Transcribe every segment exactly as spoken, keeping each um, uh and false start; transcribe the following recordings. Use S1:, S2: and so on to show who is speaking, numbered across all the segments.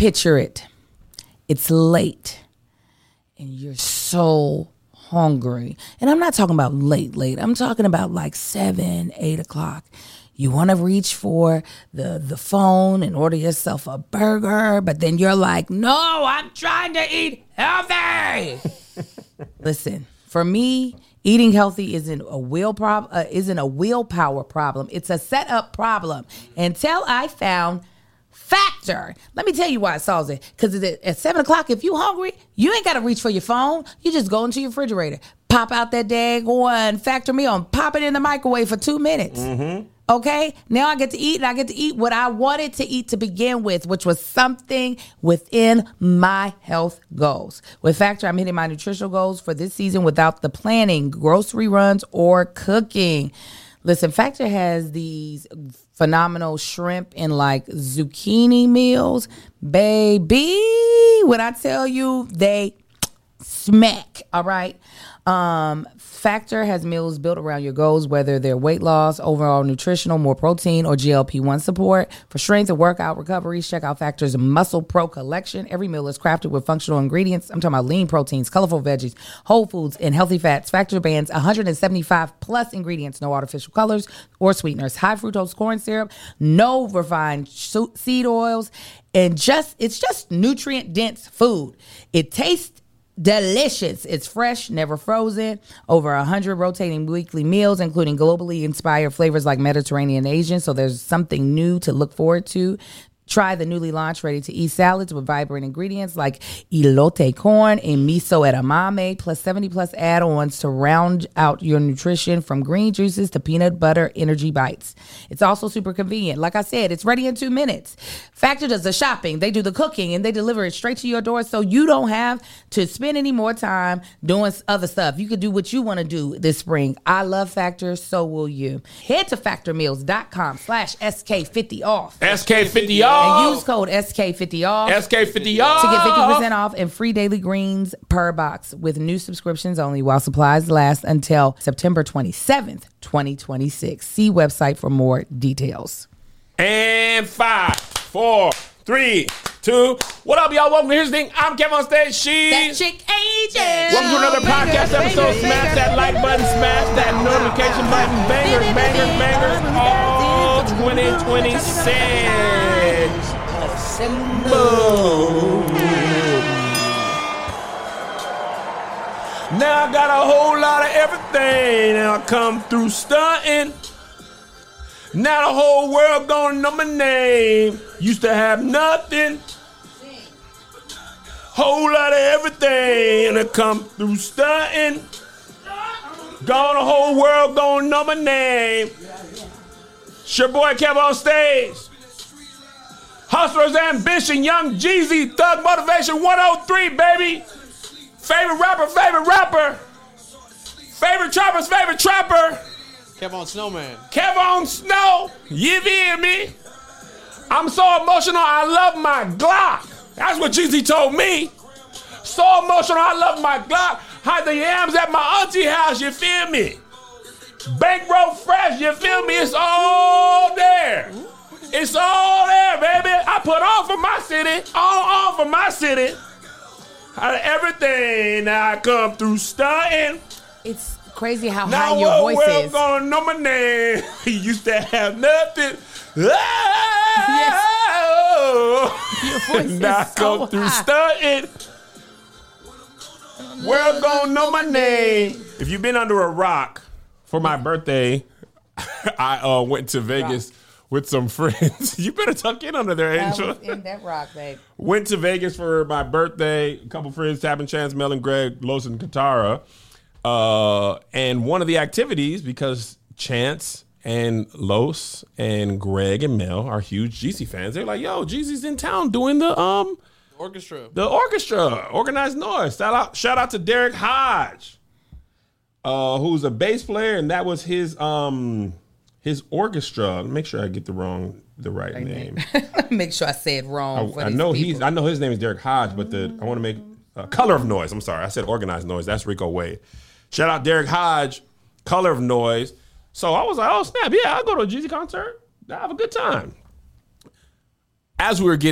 S1: picture it. It's late and you're so hungry. And I'm not talking about late, late. I'm talking about like seven, eight o'clock. You want to reach for the, the phone and order yourself a burger, but then you're like, no, I'm trying to eat healthy. Listen, for me, eating healthy isn't a will prob- uh, isn't a willpower problem. It's a setup problem. Until I found Factor. Let me tell you why it solves it. Because at seven o'clock, if you hungry, you ain't got to reach for your phone. You just go into your refrigerator, pop out that daggone Factor meal and pop it in the microwave for two minutes. Mm-hmm. Okay? Now I get to eat, and I get to eat what I wanted to eat to begin with, which was something within my health goals. With Factor, I'm hitting my nutritional goals for this season without the planning, grocery runs, or cooking. Listen, Factor has these phenomenal shrimp and like zucchini meals. Baby, when I tell you, they smack, all right? Um, Factor has meals built around your goals, whether they're weight loss, overall nutritional, more protein, or G L P one support. For strength and workout recoveries, check out Factor's Muscle Pro collection. Every meal is crafted with functional ingredients. I'm talking about lean proteins, colorful veggies, whole foods, and healthy fats. Factor bans one hundred seventy-five plus ingredients, no artificial colors or sweeteners, high fructose corn syrup, no refined seed oils, and just it's just nutrient-dense food. It tastes delicious. It's fresh, never frozen. Over one hundred rotating weekly meals, including globally inspired flavors like Mediterranean and Asian. So there's something new to look forward to. Try the newly launched ready-to-eat salads with vibrant ingredients like elote corn and miso edamame, plus seventy plus add-ons to round out your nutrition, from green juices to peanut butter energy bites. It's also super convenient. Like I said, it's ready in two minutes. Factor does the shopping, they do the cooking, and they deliver it straight to your door, so you don't have to spend any more time doing other stuff. You can do what you want to do this spring. I love Factor, so will you. Head to factormeals.com slash SK50 off.
S2: S K fifty off.
S1: And use code S K fifty off.
S2: S K fifty off.
S1: To get fifty percent off and free daily greens per box with new subscriptions only while supplies last until September twenty-seventh, twenty twenty-six. See website for more details.
S2: And five, four, three, two. What up, y'all? Welcome to Here's the Thing. I'm Kevin on stage. She's
S1: That chick ages.
S2: Welcome to another podcast episode. Smash that like button, smash that notification button. Bangers, bangers, bangers. All twenty twenty-six. Boom. Now I got a whole lot of everything. Now I come through stunting. Now the whole world gonna know my name. Used to have nothing. Whole lot of everything. And I come through stunting. Gone the whole world gonna know my name. It's your boy Kev on stage. Hustler's Ambition, Young Jeezy, Thug Motivation one oh three, baby. Favorite rapper, favorite rapper. Favorite trapper's favorite trapper.
S3: Kevon Snowman.
S2: Kevon Snow. You hear me? I'm so emotional, I love my Glock. That's what Jeezy told me. So emotional, I love my Glock. Hide the yams at my auntie house, you feel me? Bankroll fresh, you feel me? It's all there. It's all there, baby. I put on for my city. All on for my city. Out of everything, now I come through stunting.
S1: It's crazy how
S2: now
S1: high your voice
S2: world
S1: is.
S2: Gonna know my name. He used to have nothing.
S1: Yes. Your voice
S2: now
S1: is
S2: I come
S1: so
S2: through
S1: high.
S2: stunting. World gonna know my name. If you've been under a rock for my birthday, I uh, went to Vegas rock. with some friends. You better tuck in under there, Angel.
S1: I was in that rock, babe.
S2: Went to Vegas for my birthday. A couple friends, Tab Chance, Mel and Greg, Los and Katara. Uh, and one of the activities, because Chance and Los and Greg and Mel are huge Jeezy fans, they're like, yo, Jeezy's in town doing the um
S3: orchestra.
S2: The orchestra, Organized Noise. Shout out, shout out to Derek Hodge, uh, who's a bass player, and that was his um his orchestra. Make sure I get the wrong the right, right name.
S1: Make sure I say it wrong.
S2: I, I know people. he's I know his name is Derek Hodge, but the I want to make uh, Color of Noise. I'm sorry, I said Organized Noise. That's Rico Wade. Shout out Derek Hodge, Color of Noise. So I was like, oh snap, yeah, I'll go to a Jeezy concert. I have a good time. As we were getting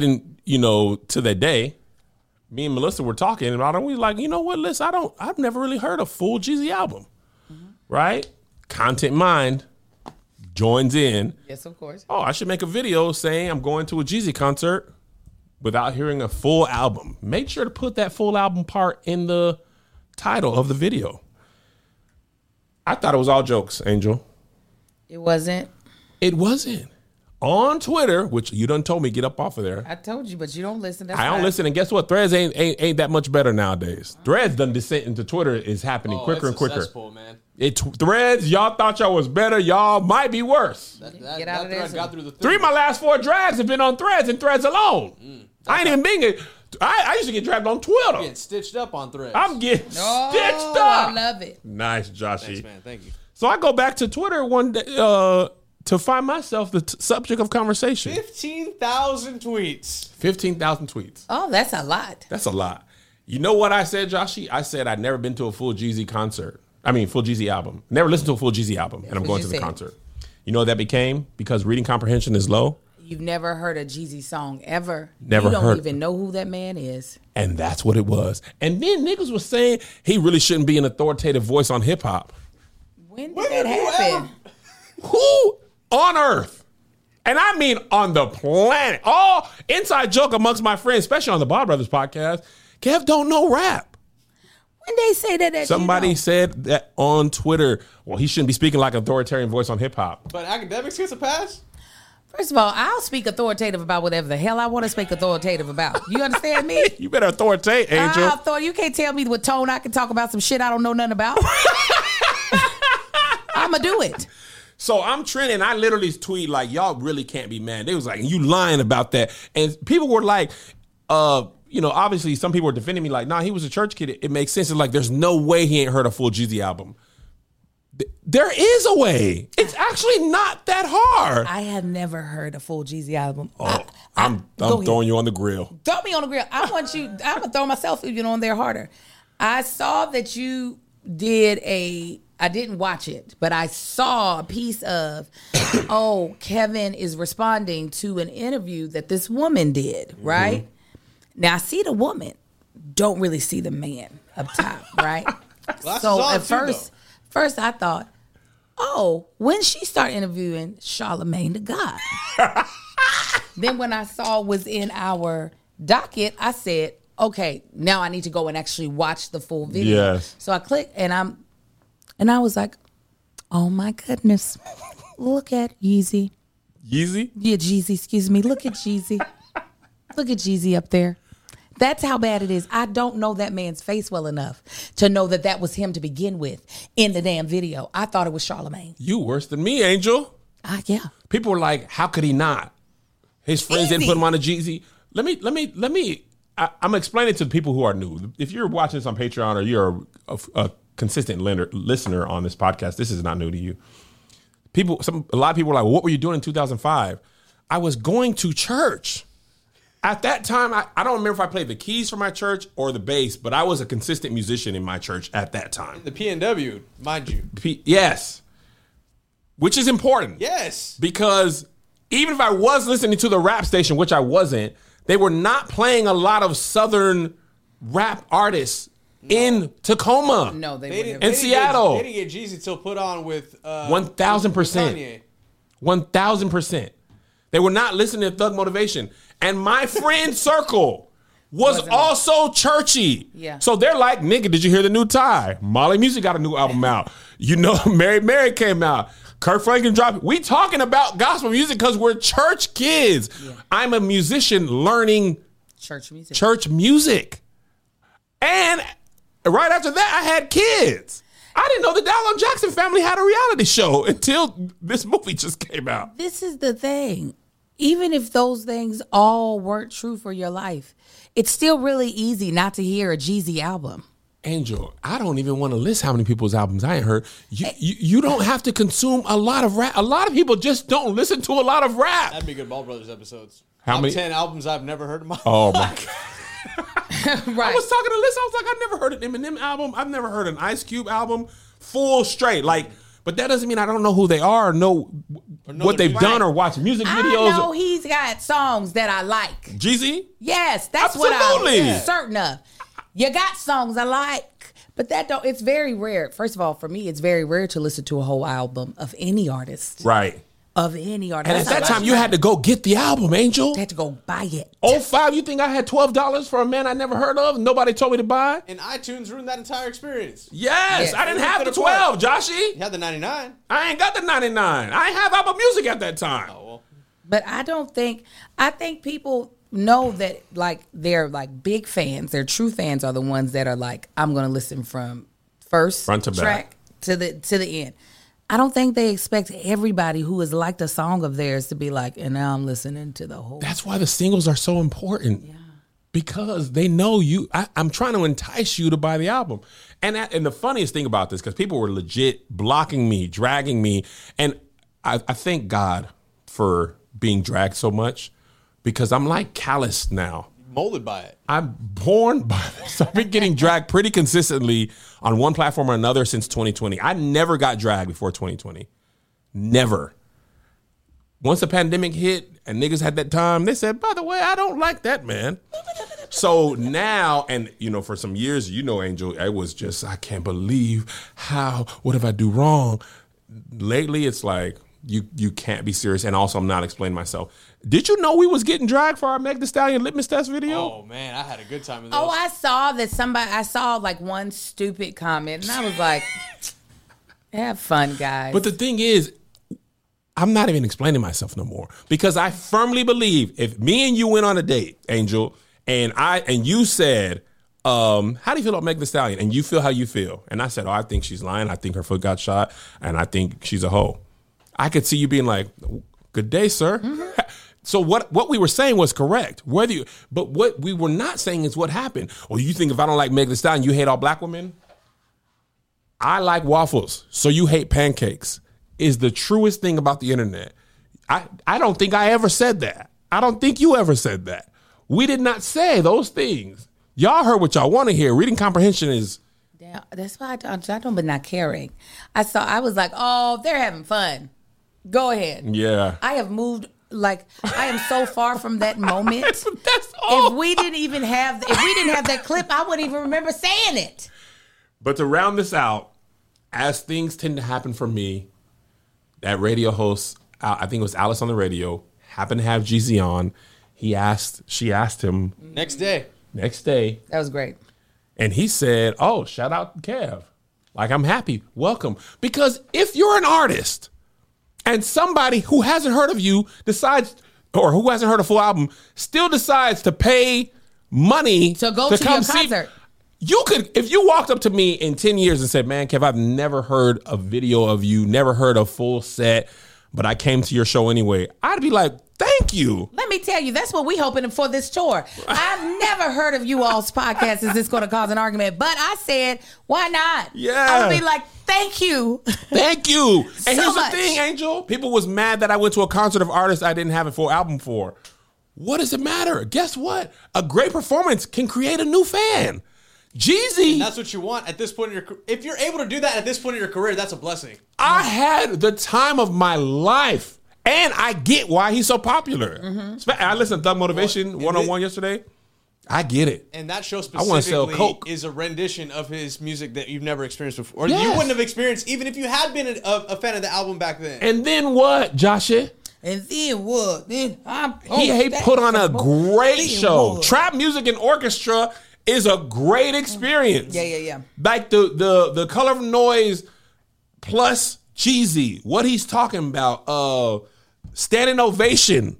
S2: you know, to that day, me and Melissa were talking about it. And we were like, you know what, listen, I don't, I've never really heard a full Jeezy album, mm-hmm. right? Content Mind joins in.
S1: Yes, of course.
S2: Oh, I should make a video saying I'm going to a Jeezy concert without hearing a full album. Make sure to put that full album part in the title of the video. I thought it was all jokes, Angel.
S1: It wasn't.
S2: It wasn't. On Twitter, which you done told me, get up off of there.
S1: I told you, but you don't listen. That's
S2: I don't
S1: fine.
S2: listen, and guess what? Threads ain't ain't, ain't that much better nowadays. Threads done descent into Twitter is happening
S3: Oh,
S2: quicker
S3: it's
S2: and quicker.
S3: a cesspool, man.
S2: It Threads, y'all thought y'all was better. Y'all might be worse.
S3: That, that,
S1: Get out
S3: that
S1: of there,
S3: thread
S1: so-
S3: got through the
S2: Three of my last four drags have been on Threads and Threads alone.
S3: Mm,
S2: I ain't even being it. I, I used to get dragged on Twitter.
S3: getting stitched up on Threads.
S2: I'm getting
S1: Oh,
S2: stitched up.
S1: I love it.
S2: Nice, Joshy.
S3: Thanks, man. Thank you.
S2: So I go back to Twitter one day uh, to find myself the t- subject of conversation.
S3: fifteen thousand tweets.
S2: fifteen thousand tweets.
S1: Oh, that's a lot.
S2: That's a lot. You know what I said, Joshy? I said I'd never been to a full Jeezy concert. I mean, full Jeezy album. Never listened to a full Jeezy album, and I'm
S1: what
S2: going
S1: you
S2: to the
S1: said.
S2: concert. You know what that became? Because reading comprehension is low.
S1: You've never heard a Jeezy song ever.
S2: Never
S1: You don't
S2: heard-
S1: even know who that man is.
S2: And that's what it was. And then niggas was saying he really shouldn't be an authoritative voice on hip hop.
S1: When did
S3: When
S1: that
S3: have you
S1: happen?
S2: Who on earth? And I mean on the planet. All inside joke amongst my friends, especially on the Bob Brothers podcast, Kev don't know rap.
S1: When they say that, that
S2: Somebody
S1: you know.
S2: said that on Twitter, well, he shouldn't be speaking like an authoritarian voice on hip hop.
S3: But academics gets a pass?
S1: First of all, I'll speak authoritative about whatever the hell I want to speak authoritative about. You understand me?
S2: You better authoritate, Angel.
S1: I thought you can't tell me what tone I can talk about some shit I don't know nothing about. I'ma do it.
S2: So I'm trending. I literally tweet like, y'all really can't be mad. They was like, you lying about that. And people were like, uh, you know, obviously some people were defending me like, nah, he was a church kid. It, it makes sense. It's like, there's no way he ain't heard a full Jeezy album. Th- There is a way. It's actually not that hard.
S1: I have never heard a full Jeezy album.
S2: Oh,
S1: I,
S2: I'm,
S1: I-
S2: I'm
S1: go ahead.
S2: throwing you on the grill.
S1: Throw me on the grill. I want you. I'm gonna throw myself even on there harder. I saw that you did a. I didn't watch it, but I saw a piece of. Oh, Kevin is responding to an interview that this woman did. Right now, I see the woman. Don't really see the man up top. Right.
S3: Glasses
S1: So
S3: on,
S1: at
S3: too,
S1: first,
S3: though.
S1: first I thought, oh, when she started interviewing Charlemagne the God. Then when I saw was in our docket, I said, okay, now I need to go and actually watch the full video.
S2: Yes.
S1: So I clicked and I'm, and I was like, oh my goodness, look at Yeezy.
S2: Yeezy?
S1: Yeah, Jeezy, excuse me. Look at Jeezy. Look at Jeezy up there. That's how bad it is. I don't know that man's face well enough to know that that was him to begin with in the damn video. I thought it was Charlemagne.
S2: You worse than me, Angel.
S1: Ah, yeah.
S2: People were like, how could he not? His friends didn't
S1: Easy.
S2: put him on a Jeezy. Let me, let me, let me, I, I'm explaining to the people who are new. If you're watching this on Patreon or you're a, a, a consistent lender, listener on this podcast, this is not new to you. People, some, a lot of people were like, well, what were you doing in two thousand five? I was going to church. At that time, I, I don't remember if I played the keys for my church or the bass, but I was a consistent musician in my church at that time.
S3: The P N W, mind you.
S2: P- yes. Which is important.
S3: Yes.
S2: Because even if I was listening to the rap station, which I wasn't, they were not playing a lot of Southern rap artists in Tacoma.
S1: No, they,
S3: They
S1: wouldn't.
S3: didn't,
S2: In
S3: they didn't
S2: Seattle.
S3: Get, they didn't get Jeezy till put on with uh,
S2: one thousand percent.
S3: with Kanye.
S2: one thousand percent. They were not listening to Thug Motivation. And my friend circle was
S1: Wasn't
S2: also churchy.
S1: Yeah.
S2: So they're like, nigga, did you hear the new Ty? Molly Music got a new album out. You know, Mary Mary came out. Kirk Franklin dropped. We talking about gospel music because we're church kids.
S1: Yeah.
S2: I'm a musician learning
S1: Church music.
S2: church music. And right after that, I had kids. I didn't know the Dallon Jackson family had a reality show until this movie just came out.
S1: This is the thing. Even if those things all weren't true for your life, it's still really easy not to hear a Jeezy album.
S2: Angel, I don't even want to list how many people's albums I ain't heard. You, you you don't have to consume a lot of rap. A lot of people just don't listen to a lot of rap.
S3: That'd be good Ball Brothers episodes.
S2: How
S3: Top
S2: many-
S3: ten albums I've never heard in my
S2: Oh my God.
S1: Right.
S2: I was talking to Liz. I was like, I've never heard an Eminem album. I've never heard an Ice Cube album full straight. Like, but that doesn't mean I don't know who they are or know
S3: know
S2: what
S3: they're
S2: they've
S1: right.
S2: done or watch music
S1: I
S2: videos.
S1: know he's got songs that I like.
S2: Jeezy?
S1: Yes, that's
S2: Absolutely.
S1: what I'm certain of. You got songs I like, but that don't. It's very rare. First of all, for me, it's very rare to listen to a whole album of any artist.
S2: Right.
S1: Of any artist.
S2: And at
S1: That's
S2: that
S1: how
S2: time,
S1: I
S2: you
S1: feel.
S2: had to go get the album, Angel.
S1: I had to go buy it.
S2: oh five, you think I had twelve dollars for a man I never heard of? Nobody told me to buy?
S3: And iTunes ruined that entire experience.
S2: Yes,
S1: Yes.
S2: I didn't have the
S3: To the point.
S2: twelve, Joshy.
S3: You had the ninety-nine.
S2: I ain't got the ninety-nine. I ain't have Apple Music at that time.
S3: Oh, well.
S1: But I don't think. I think people know that like they're like big fans. Their true fans are the ones that are like, I'm going to listen from first
S2: Front to back.
S1: track to the to the end. I don't think they expect everybody who has liked a song of theirs to be like, and now I'm listening to the whole.
S2: That's why the singles are so important. Yeah. Because they know you. I, I'm trying to entice you to buy the album. And that, and the funniest thing about this, because people were legit blocking me, dragging me. And I, I thank God for being dragged so much because I'm like calloused now.
S3: Molded by it.
S2: I'm born by this. I've been getting dragged pretty consistently on one platform or another since twenty twenty. I never got dragged before twenty twenty. Never. Once the pandemic hit and niggas had that time, they said, by the way, I don't like that, man. So now, and you know, for some years, you know, Angel, it was just, I can't believe how, what if I do wrong? Lately, it's like, you you can't be serious. And also, I'm not explaining myself. Did you know we was getting dragged for our Meg Thee Stallion litmus test video?
S3: Oh, man, I had a good time in those.
S1: Oh, I saw that somebody. I saw like one stupid comment, and I was like, "Have fun, guys."
S2: But the thing is, I'm not even explaining myself no more because I firmly believe if me and you went on a date, Angel, and I and you said, um, "How do you feel about Meg Thee Stallion?" and you feel how you feel, and I said, "Oh, I think she's lying. I think her foot got shot, and I think she's a hoe." I could see you being like, "Good day, sir." Mm-hmm. So what what we were saying was correct. Whether you, but what we were not saying is what happened. Well, you think if I don't like Meg Thee Stallion, you hate all black women? I like waffles, so you hate pancakes. Is the truest thing about the internet. I, I don't think I ever said that. I don't think you ever said that. We did not say those things. Y'all heard what y'all want to hear. Reading comprehension is...
S1: Yeah, that's why I don't, I don't, but not caring. I saw, I was like, oh, they're having fun. Go ahead.
S2: Yeah.
S1: I have moved, like, I am so far from that moment.
S2: That's, that's all.
S1: If we didn't even have, if we didn't have that clip, I wouldn't even remember saying it.
S2: But to round this out, as things tend to happen for me, that radio host, I think it was Alice on the radio, happened to have Jeezy on. He asked, she asked him.
S3: Next day.
S2: Next day.
S1: That was great.
S2: And he said, oh, shout out Kev. Like, I'm happy. Welcome. Because if you're an artist and somebody who hasn't heard of you decides, or who hasn't heard a full album, still decides to pay money
S1: To go to
S2: come
S1: your
S2: see,
S1: concert.
S2: you could, if you walked up to me in ten years and said, man, Kev, I've never heard a video of you, never heard a full set, but I came to your show anyway, I'd be like, thank you.
S1: Let me tell you, that's what we hoping for this tour. I've never heard of you all's podcast. Is this going to cause an argument? But I said, why not?
S2: Yeah.
S1: I would be like, thank you.
S2: Thank you. And
S1: So
S2: here's
S1: much.
S2: the thing, Angel. People was mad that I went to a concert of artists I didn't have a full album for. What does it matter? Guess what? A great performance can create a new fan. Jeezy.
S3: That's what you want at this point in your career. If you're able to do that at this point in your career, that's a blessing.
S2: I had the time of my life. And I get why he's so popular.
S1: Mm-hmm.
S2: I listened to Thug Motivation
S3: Well,
S2: one-on-one yesterday. I get it.
S3: And that show
S2: I wanna sell
S3: specifically
S2: Coke.
S3: is a rendition of his music that you've never experienced before. Or
S2: Yes.
S3: you wouldn't have experienced even if you had been a, a fan of the album back then.
S2: And then what, Joshy?
S1: And then what? Then I'm
S2: He, he put on a great
S1: Then
S2: show.
S1: what?
S2: Trap music and orchestra is a great experience.
S1: Yeah, yeah, yeah.
S2: Like the the the Color of Noise plus Jeezy, what he's talking about, uh, standing ovation.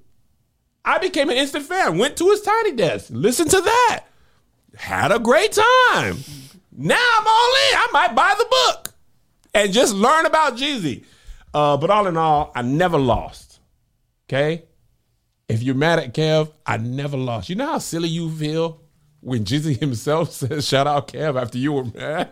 S2: I became an instant fan. Went to his tiny desk, listened to that, had a great time. Now I'm all in. I might buy the book and just learn about Jeezy. Uh, but all in all, I never lost. Okay, if you're mad at Kev, I never lost. You know how silly you feel when Jeezy himself says, shout out Kev after you were mad?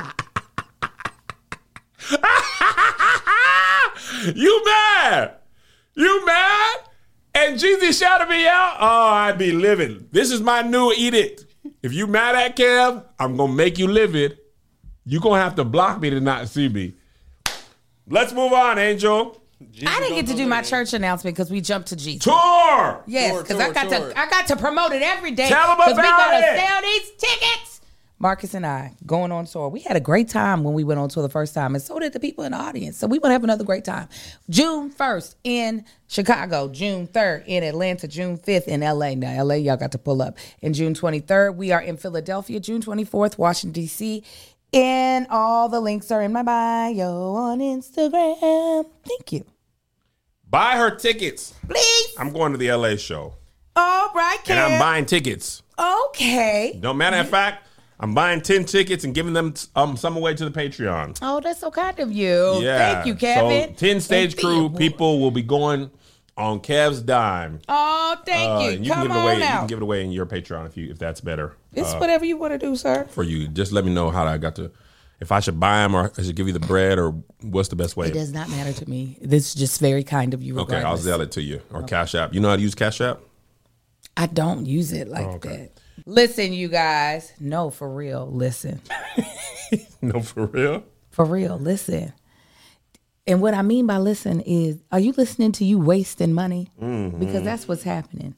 S2: You mad? You mad? And Jeezy shouted me out? Oh, I'd be livid. This is my new edict. If you mad at Kev, I'm going to make you livid. You're going to have to block me to not see me. Let's move on, Angel.
S3: Jesus
S1: I didn't get to
S3: don't
S1: do
S3: know
S1: my
S3: their name.
S1: church announcement because we jumped to Jesus.
S2: Tour.
S1: Yes,
S3: Tour,
S1: because I
S3: tour,
S1: got
S3: tour.
S1: to I got to promote it every day.
S2: Tell 'em
S1: Because we
S2: about
S1: gotta
S2: it.
S1: sell these tickets. Marcus and I going on tour. We had a great time when we went on tour the first time, and so did the people in the audience. So we want to have another great time. June first in Chicago, June third in Atlanta, June fifth in L A. Now L A, y'all got to pull up. And June twenty-third, we are in Philadelphia. June twenty-fourth, Washington D C. And all the links are in my bio on Instagram. Thank you.
S2: Buy her tickets.
S1: Please.
S2: I'm going to the L A show.
S1: All right,
S2: And I'm
S1: Kev.
S2: buying tickets.
S1: Okay.
S2: No matter of fact, I'm buying ten tickets and giving them um some away to the Patreon.
S1: Oh, that's so kind of you.
S2: Yeah.
S1: Thank you, Kevin.
S2: So ten stage
S1: And
S2: crew
S1: Theo.
S2: people will be going on Kev's dime.
S1: Oh, thank
S2: Uh,
S1: you.
S2: and you
S1: Come
S2: can give it
S1: on
S2: away. You
S1: out.
S2: can give it away in your Patreon if you if that's better
S1: It's
S2: uh,
S1: whatever you want to do, sir.
S2: for you. Just let me know how I got to. If I should buy them or I should give you the bread or what's the best way.
S1: It does not matter to me. This is just very kind of you.
S2: Okay, I'll
S1: Regardless.
S2: zell it to you or Cash App. You know how to use Cash App?
S1: I don't use it like
S2: Oh, okay.
S1: that. Listen, you guys. No, for real. Listen.
S2: No, for real.
S1: For real. Listen. And what I mean by listen is, are you listening to you wasting money?
S2: Mm-hmm.
S1: Because that's what's happening.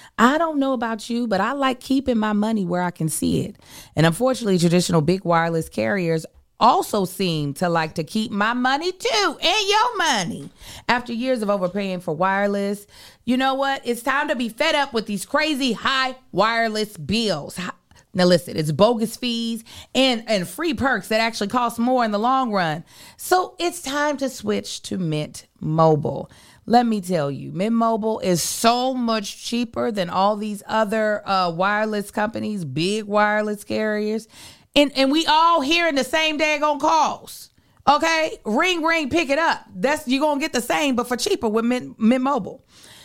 S1: I don't know about you, but I like keeping my money where I can see it. And unfortunately, traditional big wireless carriers also seem to like to keep my money too, and your money. After years of overpaying for wireless, you know what? It's time to be fed up with these crazy high wireless bills. Now listen, it's bogus fees and, and free perks that actually cost more in the long run. So it's time to switch to Mint Mobile. Let me tell you, Mint Mobile is so much cheaper than all these other uh, wireless companies, big wireless carriers. And and we all hearing the same daggone calls. Okay? Ring, ring, pick it up. That's you're going to get the same, but for cheaper with Mint, Mint Mobile.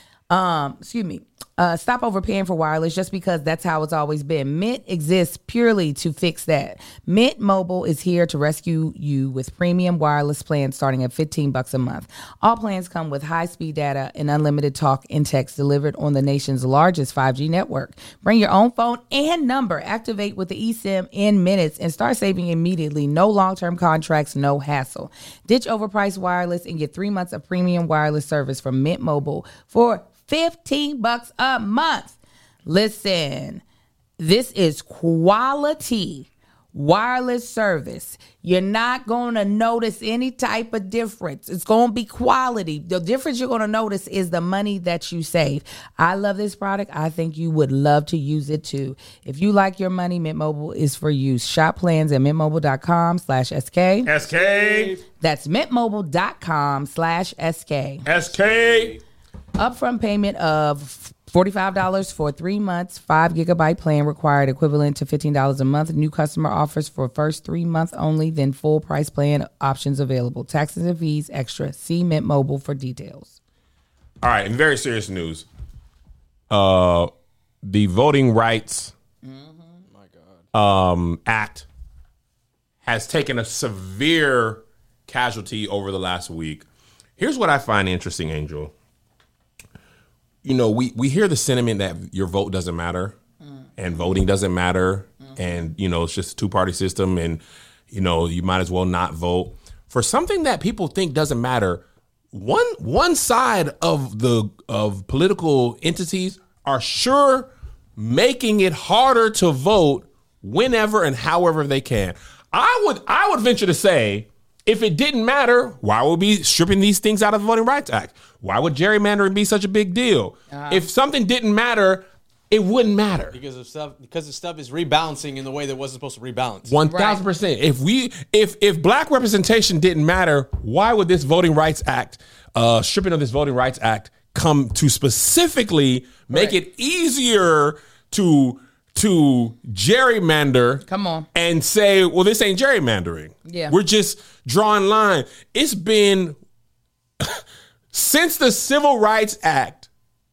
S1: Um, excuse me. Uh, stop overpaying for wireless just because that's how it's always been. Mint exists purely to fix that. Mint Mobile is here to rescue you with premium wireless plans starting at fifteen bucks a month. All plans come with high-speed data and unlimited talk and text delivered on the nation's largest five G network. Bring your own phone and number. Activate with the eSIM in minutes and start saving immediately. No long-term contracts, no hassle. Ditch overpriced wireless and get three months of premium wireless service from Mint Mobile for fifteen bucks a month. Listen, this is quality wireless service. You're not going to notice any type of difference. It's going to be quality. The difference you're going to notice is the money that you save. I love this product. I think you would love to use it too. If you like your money, Mint Mobile is for you. Shop plans at mintmobile.com slash SK.
S2: S K.
S1: That's mintmobile.com slash SK.
S2: S K.
S1: Upfront payment of forty-five dollars for three months, five gigabyte plan required, equivalent to fifteen dollars a month. New customer offers for first three months only, then full price plan options available. Taxes and fees extra. See Mint Mobile for details.
S2: All right, in very serious news, uh, the Voting Rights um, Act has taken a severe casualty over the last week. Here's what I find interesting, Angel. You know, we, we hear the sentiment that your vote doesn't matter mm. and voting doesn't matter. Mm. And, you know, it's just a two party system and, you know, you might as well not vote for something that people think doesn't matter. One one side of the of political entities are sure making it harder to vote whenever and however they can. I would I would venture to say, if it didn't matter, why would we be stripping these things out of the Voting Rights Act? Why would gerrymandering be such a big deal? Uh-huh. If something didn't matter, it wouldn't matter.
S3: Because of stuff because the stuff is rebalancing in the way that wasn't supposed to rebalance.
S2: One thousand percent. If we if if black representation didn't matter, why would this Voting Rights Act, uh, stripping of this Voting Rights Act, come to specifically make
S1: right.
S2: it easier to to gerrymander
S1: Come on.
S2: and say, well, this ain't gerrymandering.
S1: Yeah.
S2: We're just drawing line. It's been since the Civil Rights Act,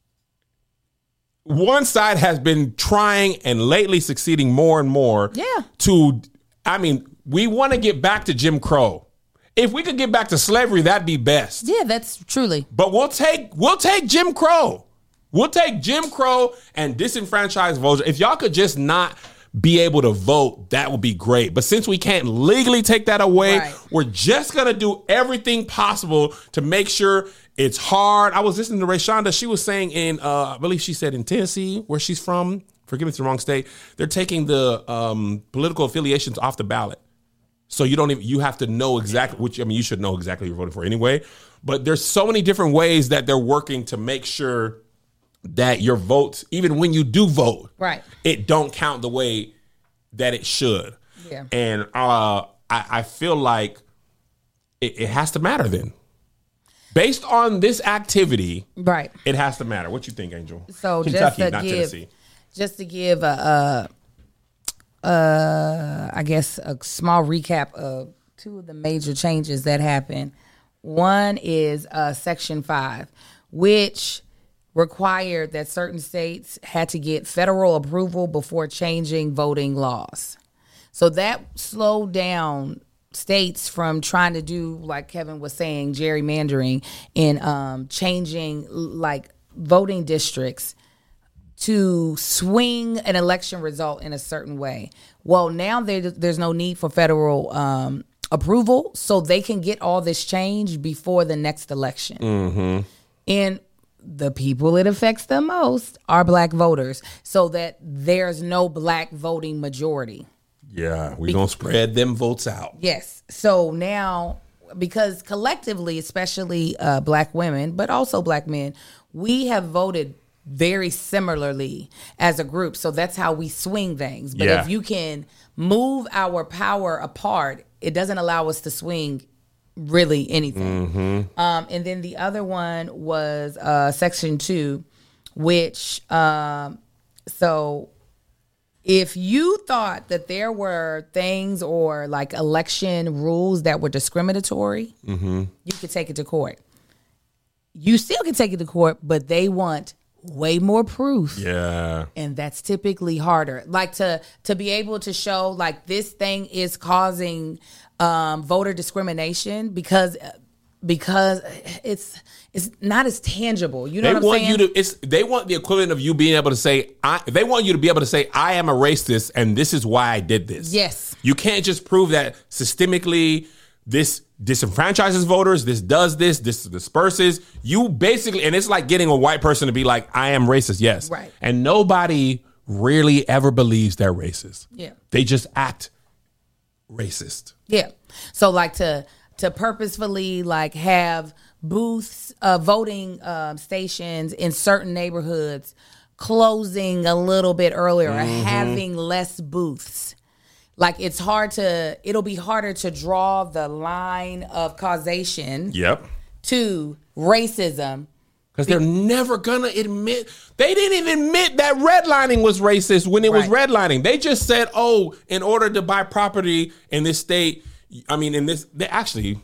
S2: one side has been trying and lately succeeding more and more
S1: yeah.
S2: to, I mean, we want to get back to Jim Crow. If we could get back to slavery, that'd be best.
S1: Yeah, that's truly.
S2: But we'll take we'll take Jim Crow. We'll take Jim Crow and disenfranchised voters. If y'all could just not be able to vote, that would be great. But since we can't legally take that away,
S1: Right.
S2: we're just going to do everything possible to make sure it's hard. I was listening to Rayshonda. She was saying in, uh, I believe she said in Tennessee, where she's from, forgive me, it's the wrong state, they're taking the um, political affiliations off the ballot. So you don't even, you have to know exactly, which, I mean, you should know exactly who you're voting for anyway. But there's so many different ways that they're working to make sure that your votes, even when you do vote,
S1: Right.
S2: it don't count the way that it should.
S1: Yeah.
S2: And uh, I, I feel like it, it has to matter then. Based on this activity,
S1: Right.
S2: it has to matter. What you think, Angel?
S1: So
S2: Kentucky,
S1: just to
S2: not
S1: give,
S2: Tennessee.
S1: just to give a, a, a, I guess a small recap of two of the major changes that happened. One is uh, Section Five, which required that certain states had to get federal approval before changing voting laws. So that slowed down states from trying to do, like Kevin was saying, gerrymandering and um, changing like voting districts to swing an election result in a certain way. Well, now there, there's no need for federal um, approval, so they can get all this change before the next election.
S2: Mm-hmm.
S1: And the people it affects the most are black voters, so that there's no black voting majority.
S2: Yeah, we're going to spread them votes out.
S1: Yes. So now, because collectively, especially uh, black women, but also black men, we have voted very similarly as a group. So that's how we swing things. But
S2: Yeah.
S1: if you can move our power apart, it doesn't allow us to swing really anything.
S2: Mm-hmm.
S1: Um, and then the other one was uh, Section two, which, um, so if you thought that there were things or like election rules that were discriminatory,
S2: Mm-hmm.
S1: you could take it to court. You still can take it to court, but they want way more proof.
S2: Yeah.
S1: And that's typically harder. Like to to be able to show like this thing is causing um, voter discrimination because because it's it's not as tangible. You know
S2: They
S1: what I'm
S2: want
S1: saying?
S2: you to. It's they want the equivalent of you being able to say. I. They want you to be able to say, "I am a racist, and this is why I did this."
S1: Yes.
S2: You can't just prove that systemically this disenfranchises voters. This does this. This disperses. You basically, and it's like getting a white person to be like, "I am racist." Yes.
S1: Right.
S2: And nobody really ever believes they're racist.
S1: Yeah.
S2: They just act racist.
S1: Yeah. So like to to purposefully like have booths, uh, voting um, stations in certain neighborhoods closing a little bit earlier or having less booths. Like it's hard to, it'll be harder to draw the line of causation
S2: Yep.
S1: to racism.
S2: Because they're never gonna admit, they didn't even admit that redlining was racist when it was
S1: Right.
S2: redlining. They just said, oh, in order to buy property in this state, I mean, in this, they actually,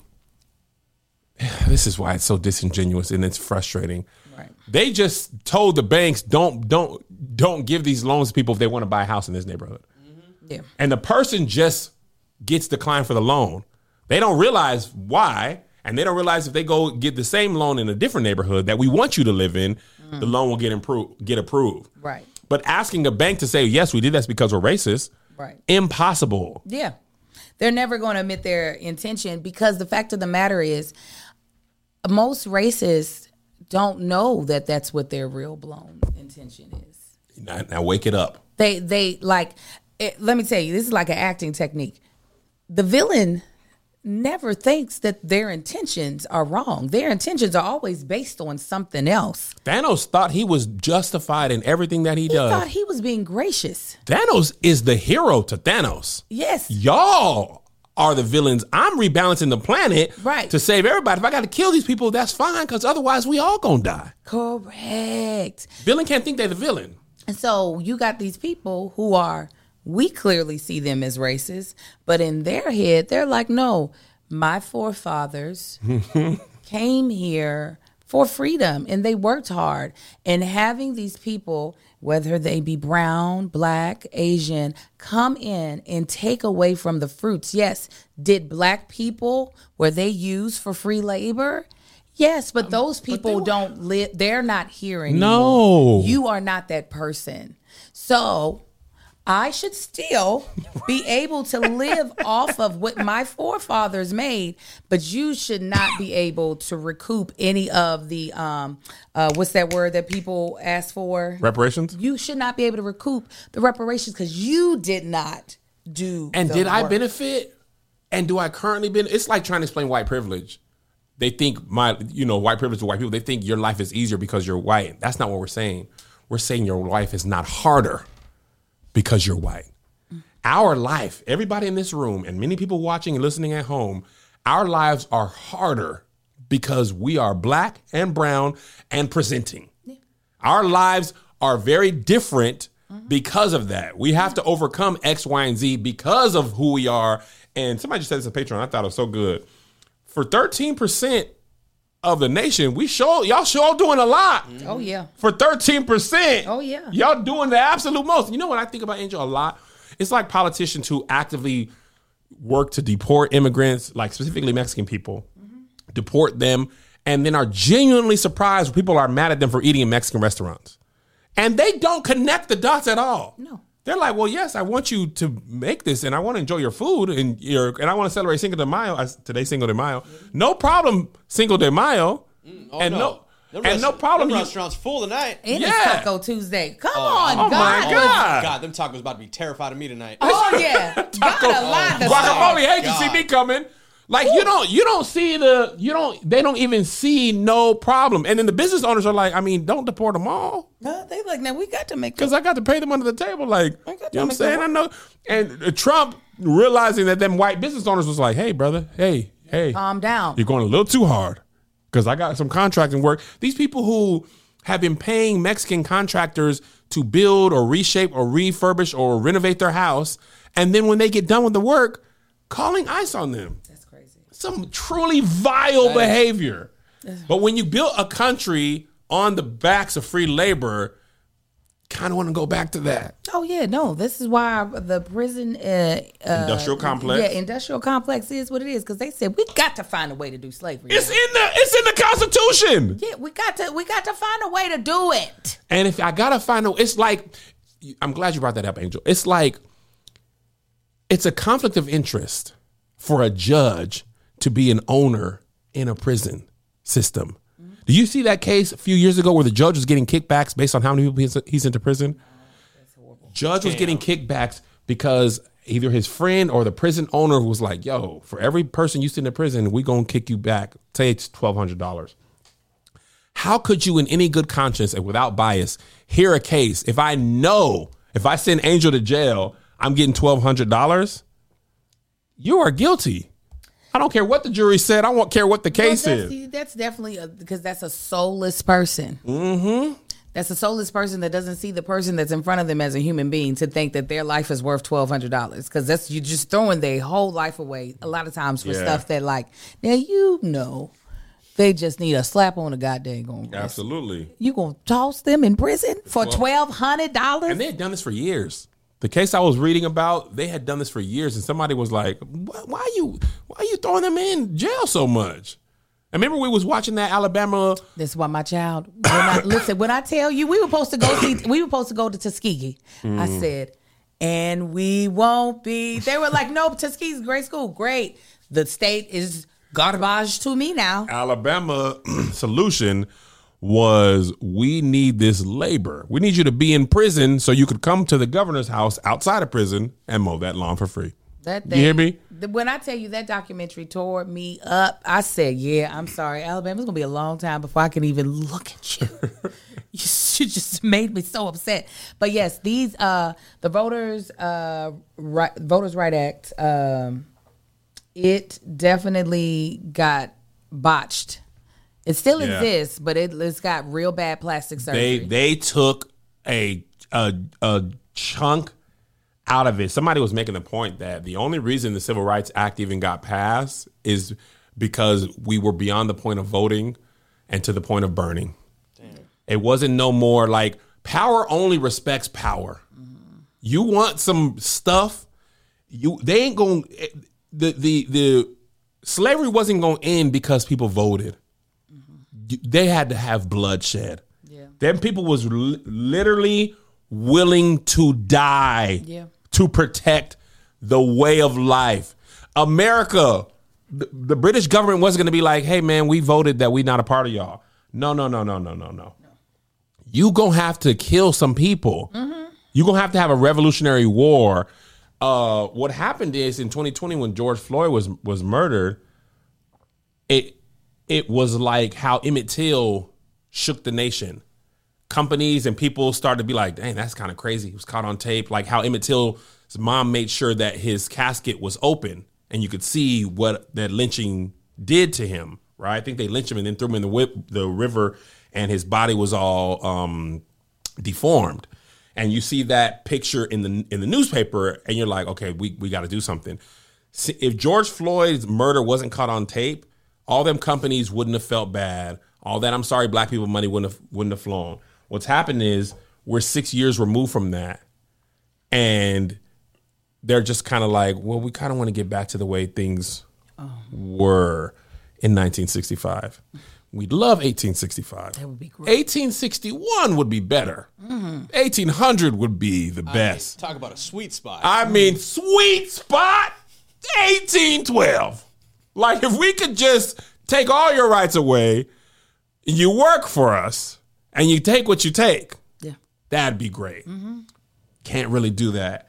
S2: this is why it's so disingenuous and it's frustrating.
S1: Right.
S2: They just told the banks, don't, don't, don't give these loans to people if they want to buy a house in this neighborhood.
S1: Yeah.
S2: And the person just gets declined for the loan. They don't realize why. And they don't realize if they go get the same loan in a different neighborhood that we want you to live in, mm. the loan will get improved, get approved.
S1: Right.
S2: But asking a bank to say, yes, we did that's because we're racist,
S1: Right.
S2: impossible.
S1: Yeah. They're never going to admit their intention because the fact of the matter is most racists don't know that that's what their real blown intention is.
S2: Now, now wake it up.
S1: They, they like, it, let me tell you, this is like an acting technique. The villain never thinks that their intentions are wrong. Their intentions are always based on something else.
S2: Thanos thought he was justified in everything that he,
S1: He
S2: does.
S1: thought he was being gracious.
S2: Thanos is the hero to Thanos.
S1: Yes.
S2: Y'all are the villains. I'm rebalancing the planet
S1: Right.
S2: to save everybody. If I got to kill these people, that's fine, because otherwise we all gonna die.
S1: Correct.
S2: Villain can't think they're the villain.
S1: And so you got these people who are, we clearly see them as racist, but in their head, they're like, no, my forefathers came here for freedom and they worked hard. And having these people, whether they be brown, black, Asian, come in and take away from the fruits. Yes, did black people, were they used for free labor? Yes, but those people
S2: were-
S1: don't live, they're not here anymore.
S2: No.
S1: You are not that person. So I should still be able to live off of what my forefathers made, but you should not be able to recoup any of the, um, uh, what's that word that people ask for?
S2: Reparations?
S1: You should not be able to recoup the reparations because you did not do
S2: And
S1: the
S2: did I
S1: work.
S2: benefit? And do I currently benefit? It's like trying to explain white privilege. They think my, you know, white privilege to white people, they think your life is easier because you're white. That's not what we're saying. We're saying your life is not harder because you're white. Our life, everybody in this room and many people watching and listening at home, our lives are harder because we are black and brown and presenting. Yeah. Our lives are very different mm-hmm. because of that. We have to overcome X, Y, and Z because of who we are. And somebody just said this on Patreon. I thought it was so good. For thirteen percent of the nation, we show y'all show doing a lot.
S1: Oh yeah.
S2: For thirteen percent.
S1: Oh yeah.
S2: Y'all doing the absolute most. You know what I think about Angel a lot? It's like politicians who actively work to deport immigrants, like specifically Mexican people, mm-hmm. deport them, and then are genuinely surprised when people are mad at them for eating in Mexican restaurants. And they don't connect the dots at all.
S1: No.
S2: They're like, well, yes, I want you to make this, and I want to enjoy your food, and your, and I want to celebrate Cinco de Mayo. I, today, Cinco de Mayo. No problem, Cinco de Mayo.
S3: Mm, oh,
S2: and no,
S3: no,
S2: no and no problem.
S3: The
S2: You,
S3: restaurant's full tonight.
S1: And
S2: Yeah.
S1: it's Taco Tuesday. Come
S3: Oh,
S1: on,
S2: oh
S1: God.
S2: my God.
S3: God, them tacos about to be terrified of me tonight.
S1: Oh yeah.
S2: Taco,
S1: God, a lot to
S2: guacamole
S1: say.
S2: hate to see
S3: God.
S2: me coming. Like you don't, you don't see the, you don't, they don't even see no problem. And then the business owners are like, I mean, don't deport them all.
S1: Uh, they like, now we got to make
S2: Because I got to pay them under the table. Like, you know
S1: got
S2: what
S1: to
S2: I'm
S1: make
S2: saying?
S1: it
S2: I know. And uh, Trump realizing that them white business owners was like, hey, brother, hey, hey.
S1: calm down.
S2: You're going a little too hard because I got some contracting work. These people who have been paying Mexican contractors to build or reshape or refurbish or renovate their house. And then when they get done with the work, calling ICE on them.
S1: That's crazy.
S2: Some truly vile behavior. But when you build a country on the backs of free labor, kind of want to go back to that.
S1: Oh yeah, no. This is why the prison uh, uh,
S2: Industrial complex.
S1: Yeah, industrial complex is what it is because they said we got to find a way to do slavery.
S2: It's
S1: now.
S2: in the it's in the Constitution.
S1: Yeah, we got to we got to find a way to do it.
S2: And if I gotta find a, it's like, I'm glad you brought that up, Angel. It's like, it's a conflict of interest for a judge to be an owner in a prison system. Mm-hmm. Do you see that case a few years ago where the judge was getting kickbacks based on how many people he's, he's into prison?
S1: That's horrible.
S2: Judge was
S3: Damn.
S2: getting kickbacks because either his friend or the prison owner was like, yo, for every person you send to prison, we gonna kick you back. Say it's twelve hundred dollars. How could you in any good conscience and without bias hear a case if I know if I send Angel to jail, I'm getting twelve hundred dollars? You are guilty. I don't care what the jury said. I won't care what the case
S1: Well, that's,
S2: is.
S1: that's definitely a, because that's a soulless person.
S2: Mm-hmm.
S1: That's a soulless person that doesn't see the person that's in front of them as a human being to think that their life is worth twelve hundred dollars because that's you're just throwing their whole life away a lot of times for
S2: Yeah.
S1: stuff that like now you know they just need a slap on the goddamn wrist.
S2: Absolutely.
S1: You gonna toss them in prison for twelve hundred dollars?
S2: And they had done this for years. The case I was reading about, they had done this for years, and somebody was like, "Why, why are you, why are you throwing them in jail so much?" I remember we was watching that Alabama.
S1: This is why my child. When I, listen, when I tell you, we were supposed to go see. We were supposed to go to Tuskegee.
S2: Mm.
S1: I said, and we won't be. They were like, no, Tuskegee's a great school, great. The state is garbage to me now.
S2: Alabama solution was, we need this labor. We need you to be in prison so you could come to the governor's house outside of prison and mow that lawn for free.
S1: That
S2: You hear me?
S1: the- When I tell you that documentary tore me up, I said, yeah, I'm sorry. Alabama's going to be a long time before I can even look at you. you you just made me so upset. But yes, these, uh, the Voters, uh, right, Voters' Right Act, um, it definitely got botched. It still
S2: Yeah.
S1: exists, but it, it's got real bad plastic surgery.
S2: They they took a, a a chunk out of it. Somebody was making the point that the only reason the Civil Rights Act even got passed is because we were beyond the point of voting and to the point of burning. Damn. It wasn't no more like power only respects power. Mm-hmm. You want some stuff, you they ain't going the the the slavery wasn't going to end because people voted. They had to have bloodshed.
S1: Yeah.
S2: Them people was li- literally willing to die
S1: Yeah.
S2: to protect the way of life. America, the, the British government wasn't going to be like, hey, man, we voted that we not a part of y'all. No, no, no, no, no, no, no. You going to have to kill some people. Mm-hmm. You're going to have to have a revolutionary war. Uh, what happened is in twenty twenty when George Floyd was was murdered, it it was like how Emmett Till shook the nation. Companies and people started to be like, dang, that's kind of crazy. He was caught on tape. Like how Emmett Till's mom made sure that his casket was open and you could see what that lynching did to him, right? I think they lynched him and then threw him in the whip, the river, and his body was all um, deformed. And you see that picture in the in the newspaper and you're like, okay, we, we got to do something. See, if George Floyd's murder wasn't caught on tape, all them companies wouldn't have felt bad. All that I'm sorry black people money wouldn't have, wouldn't have flown. What's happened is we're six years removed from that. And they're just kind of like, well, we kind of want to get back to the way things oh. were in nineteen sixty-five. We'd love eighteen sixty-five.
S1: That would be great.
S2: eighteen sixty-one would be better. Mm-hmm. eighteen hundred would be the best.
S3: I mean, talk about a sweet spot.
S2: I mean, sweet spot, eighteen twelve. Like, if we could just take all your rights away, you work for us, and you take what you take,
S1: yeah,
S2: that'd be great. Mm-hmm. Can't really do that.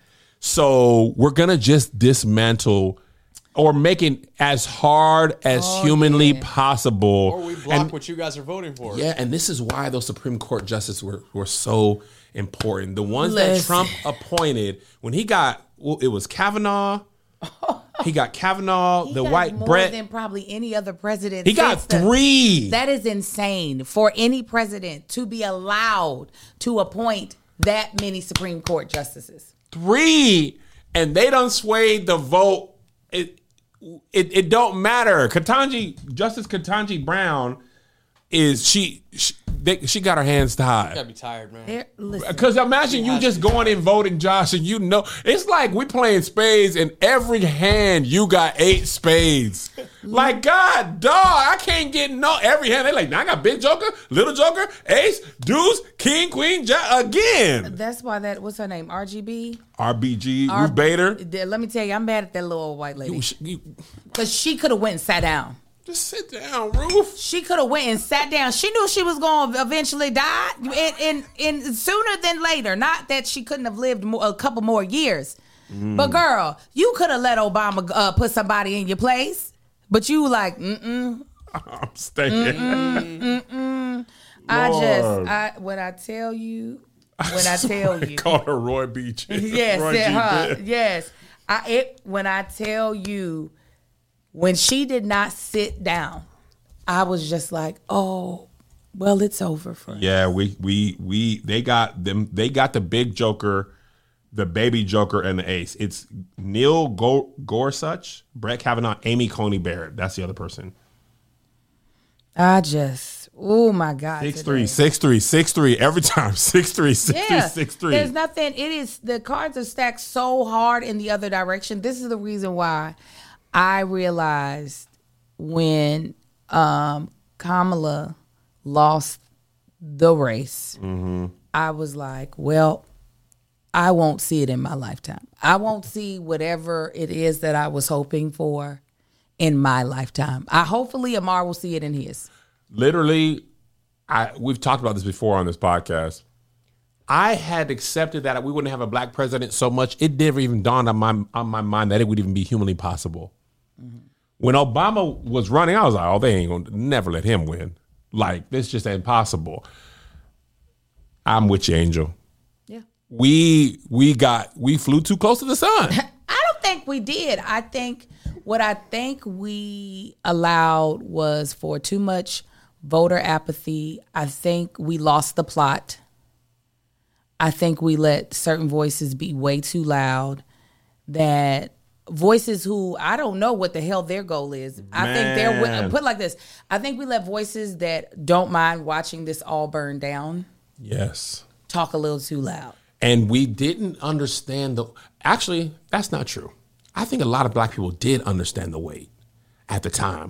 S2: So we're going to just dismantle or make it as hard as oh, humanly yeah. possible.
S3: Or we block
S2: and,
S3: what you guys are voting for.
S2: Yeah, and this is why those Supreme Court justices were, were so important. The ones
S1: Listen.
S2: that Trump appointed, when he got, well, it was Kavanaugh. He got Kavanaugh,
S1: he
S2: the
S1: got
S2: white
S1: more
S2: Brett.
S1: than probably any other president.
S2: He got three.
S1: The, that is insane for any president to be allowed to appoint that many Supreme Court justices.
S2: Three. And they done swayed the vote. It, It it don't matter. Ketanji, Justice Ketanji Brown, is she she, they, she got her hands tied.
S3: You gotta be tired, man.
S2: Because imagine you just going in voting, Josh, and you know it's like we playing spades, and every hand you got eight spades. Like God, dog, I can't get no every hand. They like, now I got big joker, little joker, ace, deuce, king, queen, jack again.
S1: That's why that what's her name, R G B.
S2: R B G,
S1: R-
S2: Ruth Bader.
S1: Let me tell you, I'm mad at that little white lady
S2: You-
S1: because she could have went and sat down.
S2: Just sit down, Ruth.
S1: She could have went and sat down. She knew she was going to eventually die, and, and, and sooner than later. Not that she couldn't have lived more, a couple more years. Mm. But girl, you could have let Obama uh, put somebody in your place. But you like, mm-mm.
S2: I'm staying.
S1: Mm-mm, mm-mm. I just, I when I tell you, when I, I tell you.
S2: Call her Roy Beach.
S1: Yes,
S2: Roy
S1: said her. Yes. I, it, when I tell you, when she did not sit down, I was just like, "Oh, well, it's over for her."
S2: Yeah, we we we they got them. They got the big joker, the baby joker, and the ace. It's Neil Go- Gorsuch, Brett Kavanaugh, Amy Coney Barrett. That's the other person.
S1: I just, oh my God,
S2: six three, six three, six three every time. Six three, six
S1: yeah,
S2: three, six three.
S1: There's nothing. It is the cards are stacked so hard in the other direction. This is the reason why I realized when um, Kamala lost the race, mm-hmm. I was like, well, I won't see it in my lifetime. I won't see whatever it is that I was hoping for in my lifetime. I hopefully Amar will see it in his.
S2: Literally, I we've talked about this before on this podcast. I had accepted that we wouldn't have a black president so much, it never even dawned on my on my mind that it would even be humanly possible. Mm-hmm. When Obama was running, I was like, oh, they ain't gonna never let him win. Like, this just impossible. I'm with you, Angel.
S1: Yeah.
S2: We we got we flew too close to the sun.
S1: I don't think we did. I think what I think we allowed was for too much voter apathy. I think we lost the plot. I think we let certain voices be way too loud. That voices who I don't know what the hell their goal is. Man. I think they're put it like this. I think we let voices that don't mind watching this all burn down.
S2: Yes.
S1: Talk a little too loud.
S2: And we didn't understand the. Actually, that's not true. I think a lot of black people did understand the weight at the time.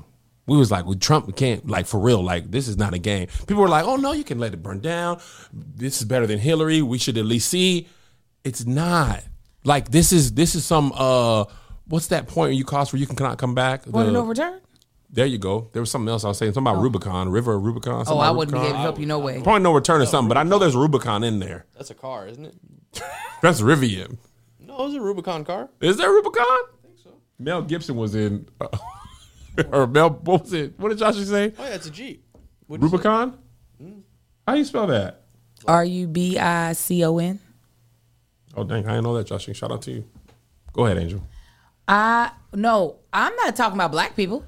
S2: We was like, with Trump, we can't, like, for real, like, this is not a game. People were like, oh, no, you can let it burn down. This is better than Hillary. We should at least see. It's not. Like, this is this is some, uh, what's that point you cross where you can cannot come back?
S1: Want
S2: The-
S1: no return?
S2: There you go. There was something else I was saying. Something about
S1: Oh.
S2: Rubicon, River of Rubicon. something
S1: Oh, I
S2: about
S1: wouldn't be
S2: Rubicon.
S1: able to help you no way.
S2: Point no return or something, but I know there's Rubicon in there.
S3: That's a car, isn't it?
S2: That's Rivian.
S3: No, it was a Rubicon car.
S2: Is there Rubicon? I
S3: think so.
S2: Mel Gibson was in, uh, or Mel, what was it? What did Josh say?
S3: Oh, yeah, it's a Jeep. What'd you say?
S2: Rubicon? How do you spell that?
S1: R U B I C O N.
S2: Oh, dang, I didn't know that, Josh. Shout out to you. Go ahead, Angel.
S1: I no, I'm not talking about black people.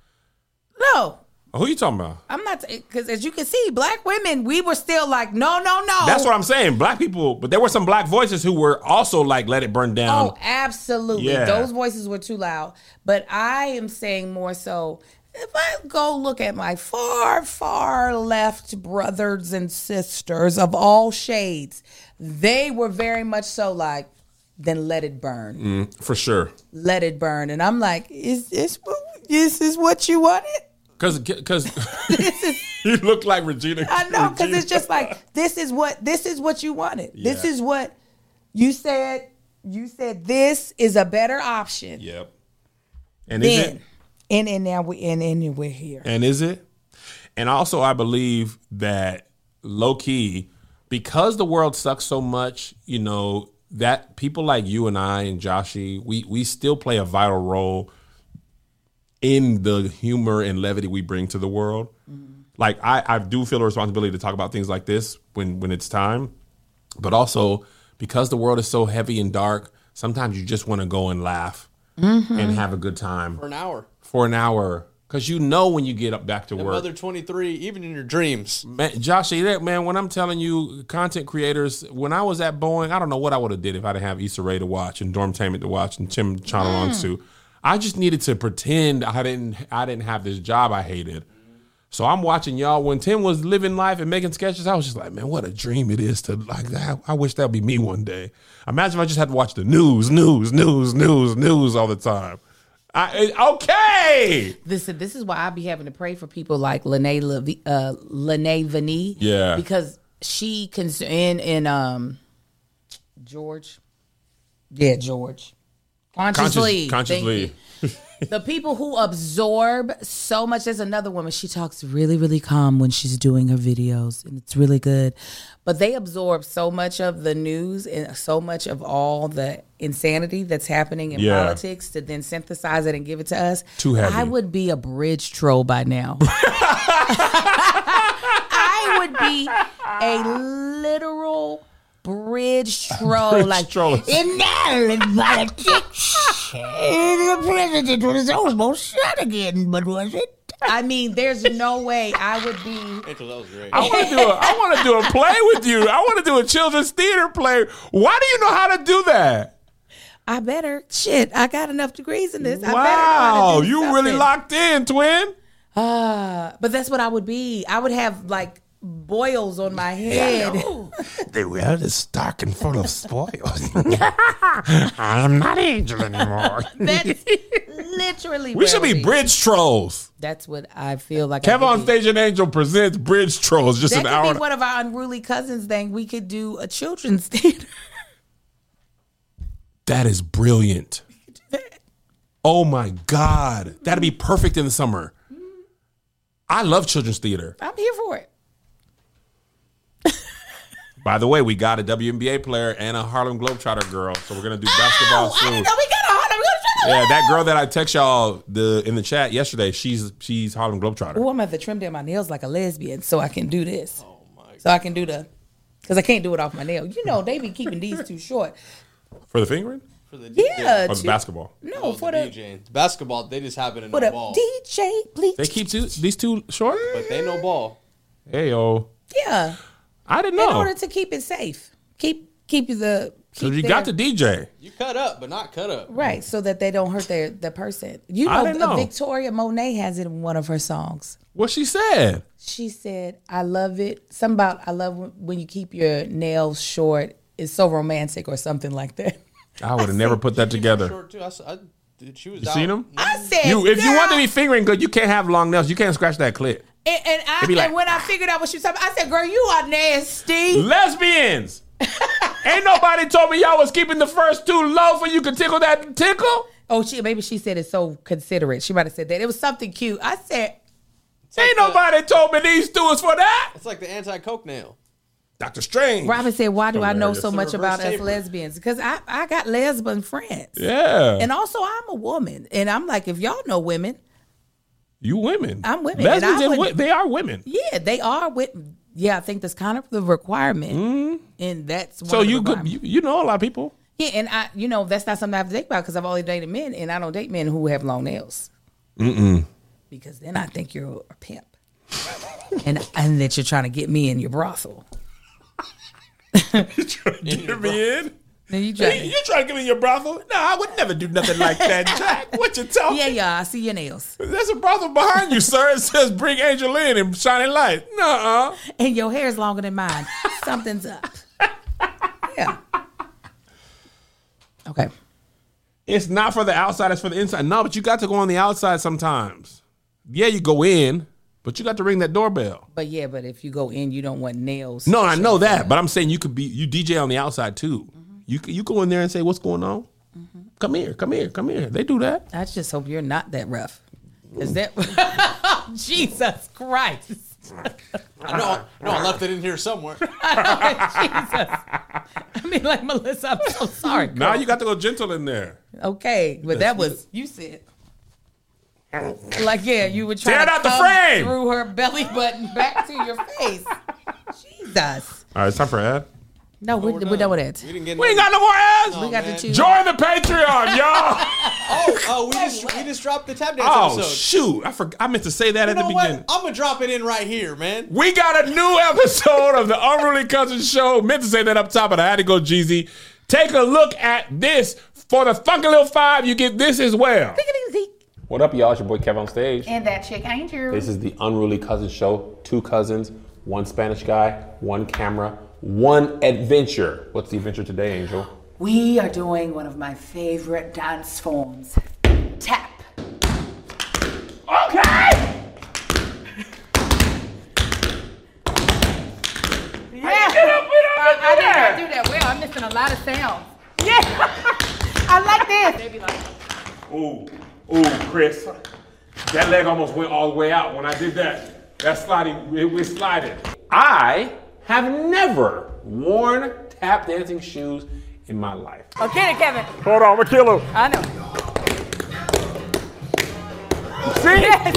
S1: No,
S2: Oh, who you talking about?
S1: I'm not, because as you can see, black women, we were still like, no, no, no.
S2: That's what I'm saying. Black people, but there were some black voices who were also like, let it burn down.
S1: Oh, absolutely.
S2: Yeah.
S1: Those voices were too loud. But I am saying more so, if I go look at my far, far left brothers and sisters of all shades, they were very much so like, then let it burn.
S2: Mm, for sure.
S1: Let it burn. And I'm like, is this, this is what you wanted?
S2: Because because you look like Regina.
S1: I know, because
S2: Regina.
S1: it's just like, this is what this is what you wanted. This
S2: Yeah.
S1: is what you said. You said this is a better option.
S2: Yep. And is
S1: Then,
S2: it?
S1: and and now we and and we're here.
S2: And is it? And also, I believe that low key, because the world sucks so much, you know, that people like you and I and Joshy, we we still play a vital role in the humor and levity we bring to the world. Mm-hmm. Like I, I do feel a responsibility to talk about things like this when when it's time, but also because the world is so heavy and dark, sometimes you just want to go and laugh mm-hmm. and have a good time
S3: For an hour.
S2: for an hour. Because you know when you get up back to
S3: And
S2: work.
S3: Mother twenty-three, even in your dreams.
S2: Man, Joshy, that man, when I'm telling you, content creators, when I was at Boeing, I don't know what I would have did if I didn't have Issa Rae to watch and Dormtainment to watch and Tim Chanalong too. I just needed to pretend I didn't I didn't have this job I hated. So I'm watching y'all. When Tim was living life and making sketches, I was just like, man, what a dream it is to like that. I wish that would be me one day. Imagine if I just had to watch the news, news, news, news, news all the time. I, okay.
S1: Listen, this is why I be having to pray for people like Lene Levi, uh, Lene Vinny.
S2: Yeah.
S1: Because she can in in um George. Yeah, George. Consciously.
S2: Conscious, consciously.
S1: The people who absorb so much. There's another woman. She talks really, really calm when she's doing her videos, and it's really good. But they absorb so much of the news and so much of all the insanity that's happening in
S2: Yeah.
S1: politics to then synthesize it and give it to us.
S2: Too heavy.
S1: I would be a bridge troll by now. I would be a literal bridge troll.
S2: Bridge
S1: like
S2: troll.
S1: in Maryland politics, the president was almost shot again, but was it? I mean, there's no way I would be.
S3: Angel, that was great.
S2: I want to do a I want to do a play with you. I want to do a children's theater play. Why do you know how to do that?
S1: I better shit. I got enough degrees in this. I better know
S2: Wow,
S1: how to do
S2: you really
S1: something.
S2: locked in, twin.
S1: Uh, but that's what I would be. I would have like boils on my head.
S2: The world is dark and full of spoils. I am not Angel anymore.
S1: That's literally.
S2: We
S1: where
S2: should
S1: I would
S2: be bridge trolls.
S1: That's what I feel like. I
S2: Kev
S1: could
S2: on
S1: be.
S2: Stage and Angel presents Bridge Trolls. Just
S1: That
S2: an
S1: could
S2: hour.
S1: be one of our unruly cousins thing. We could do a children's theater.
S2: That is brilliant. Oh my God. That'd be perfect in the summer. I love children's theater.
S1: I'm here for it.
S2: By the way, we got a W N B A player and a Harlem Globetrotter girl. So we're going to do basketball
S1: Oh, I
S2: soon.
S1: didn't know we got a Harlem Globetrotter.
S2: Yeah, that girl that I text y'all the in the chat yesterday, she's she's Harlem Globetrotter.
S1: Oh, I'm gonna have to trim down my nails like a lesbian so I can do this. Oh my! So I can do the, because I can't do it off my nail. You know they be keeping these too short.
S2: For the fingering?
S3: For the D J.
S1: Yeah.
S2: Or the
S1: to-
S2: basketball?
S1: No,
S3: Oh,
S1: for
S3: the
S1: the
S3: DJing. The basketball, they just happen to
S1: for
S3: know
S1: the
S3: ball.
S1: D J. Please.
S2: They keep two, these two short?
S3: But they know ball.
S2: Hey, yo.
S1: Yeah.
S2: I didn't
S1: In
S2: know.
S1: order to keep it safe, keep keep the.
S2: So
S1: keep
S2: you
S1: their-
S2: got the D J.
S3: You cut up, but not cut up.
S1: right so that they don't hurt their the person. You
S2: I
S1: know,
S2: didn't
S1: uh,
S2: know.
S1: Victoria Monet has it in one of her songs.
S2: What she said.
S1: She said, "I love it." Something about I love when- when you keep your nails short. It's so romantic or something like that.
S2: I would have never put that
S3: Keep them
S2: together.
S3: Short too. I, s- I Dude, she was
S2: You
S3: out.
S2: seen them?
S1: I said,
S2: You, if you
S1: girl.
S2: want to be fingering good, you can't have long nails. You can't scratch that clit.
S1: And, and, I,
S2: be like-
S1: and when I figured out what she was talking about, I said, girl, you are nasty.
S2: Lesbians. Ain't nobody told me y'all was keeping the first two low for you could tickle that tickle.
S1: Oh, she maybe she said it's so considerate. She might have said that. It was something cute. I said,
S2: Ain't nobody told me these two is for that.
S3: It's like the anti-coke nail.
S2: Doctor Strange.
S1: Robin said, why do I know
S2: Hilarious.
S1: so
S3: It's a
S1: much
S3: reverse
S1: about us
S3: taper.
S1: lesbians? Because I, I got lesbian friends.
S2: Yeah.
S1: And also, I'm a woman. And I'm like, if y'all know women,
S2: You women.
S1: I'm women,
S2: Lesbians,
S1: and I
S2: and
S1: would-
S2: wo- they are women.
S1: yeah, they are with. Yeah, I think that's kind of the requirement. And that's one
S2: So
S1: of the
S2: you, could,
S1: requirements.
S2: you you know a lot of people.
S1: Yeah, and I, you know, that's not something I have to think about because I've only dated men, and I don't date men who have long nails. Mm-mm. Because then I think you're a pimp, and and that you're trying to get me in your brothel.
S2: Get me in.
S1: Then you
S2: Hey,
S1: try.
S2: you trying to get me in your brothel? No, I would never do nothing like that, Jack. What you talking?
S1: Yeah, yeah, I see your nails
S2: There's a brothel behind you, sir. It says bring Angel in and shining light. Nuh-uh.
S1: and your hair is longer than mine. Something's up. Yeah. Okay.
S2: It's not for the outside, it's for the inside. No, but you got to go on the outside sometimes. Yeah, you go in, but you got to ring that doorbell.
S1: But yeah, but if you go in, you don't want nails.
S2: No, I know that, but I'm saying you could be you D J on the outside too.
S1: Mm-hmm.
S2: You you go in there and say, "What's going on? Mm-hmm. Come here, come here, come here." They do that.
S1: I just hope you're not that rough. Is that Jesus Christ?
S3: I know, I know I left it in here somewhere.
S1: Jesus. I mean, like, Melissa, I'm so sorry.
S2: Now
S1: girl.
S2: you got to go gentle in there.
S1: Okay, but that was, you said. Like, yeah, you were trying
S2: Tear
S1: to
S2: out the
S1: come
S2: frame.
S1: through her belly button back to your face. Jesus.
S2: All right, it's time for ad.
S1: No, we, we're done with it.
S3: We didn't get.
S2: We ain't got no more ads.
S3: No,
S1: We got
S3: man.
S1: to choose.
S2: Join the Patreon, y'all.
S3: Oh, oh, we just we just dropped the tap dance
S2: Oh
S3: episode.
S2: shoot, I forgot. I meant to say that
S3: You
S2: at the
S3: know
S2: beginning.
S3: what? I'm gonna drop it in right here, man.
S2: We got a new episode of the Unruly Cousins Show. Meant to say that up top, but I had to go Jeezy. Take a look at this. For the Funky Little Five, you get this as well. What up, y'all? It's your boy Kev on stage.
S1: And that chick Angel.
S2: This is the Unruly Cousins Show. Two cousins, one Spanish guy, one camera, one adventure. What's the adventure today, Angel?
S4: We are doing one of my favorite dance forms, tap.
S2: Okay!
S4: Yeah, I, I did not do that well. I'm missing a lot of sounds. Yeah, I like this. They be like,
S2: Ooh, ooh, Chris. That leg almost went all the way out when I did that. That sliding, it was sliding. I have never worn tap dancing shoes in my life.
S4: oh, get it, Kevin.
S2: Hold on, I'm gonna kill him.
S4: I know.
S2: See?
S4: Yes.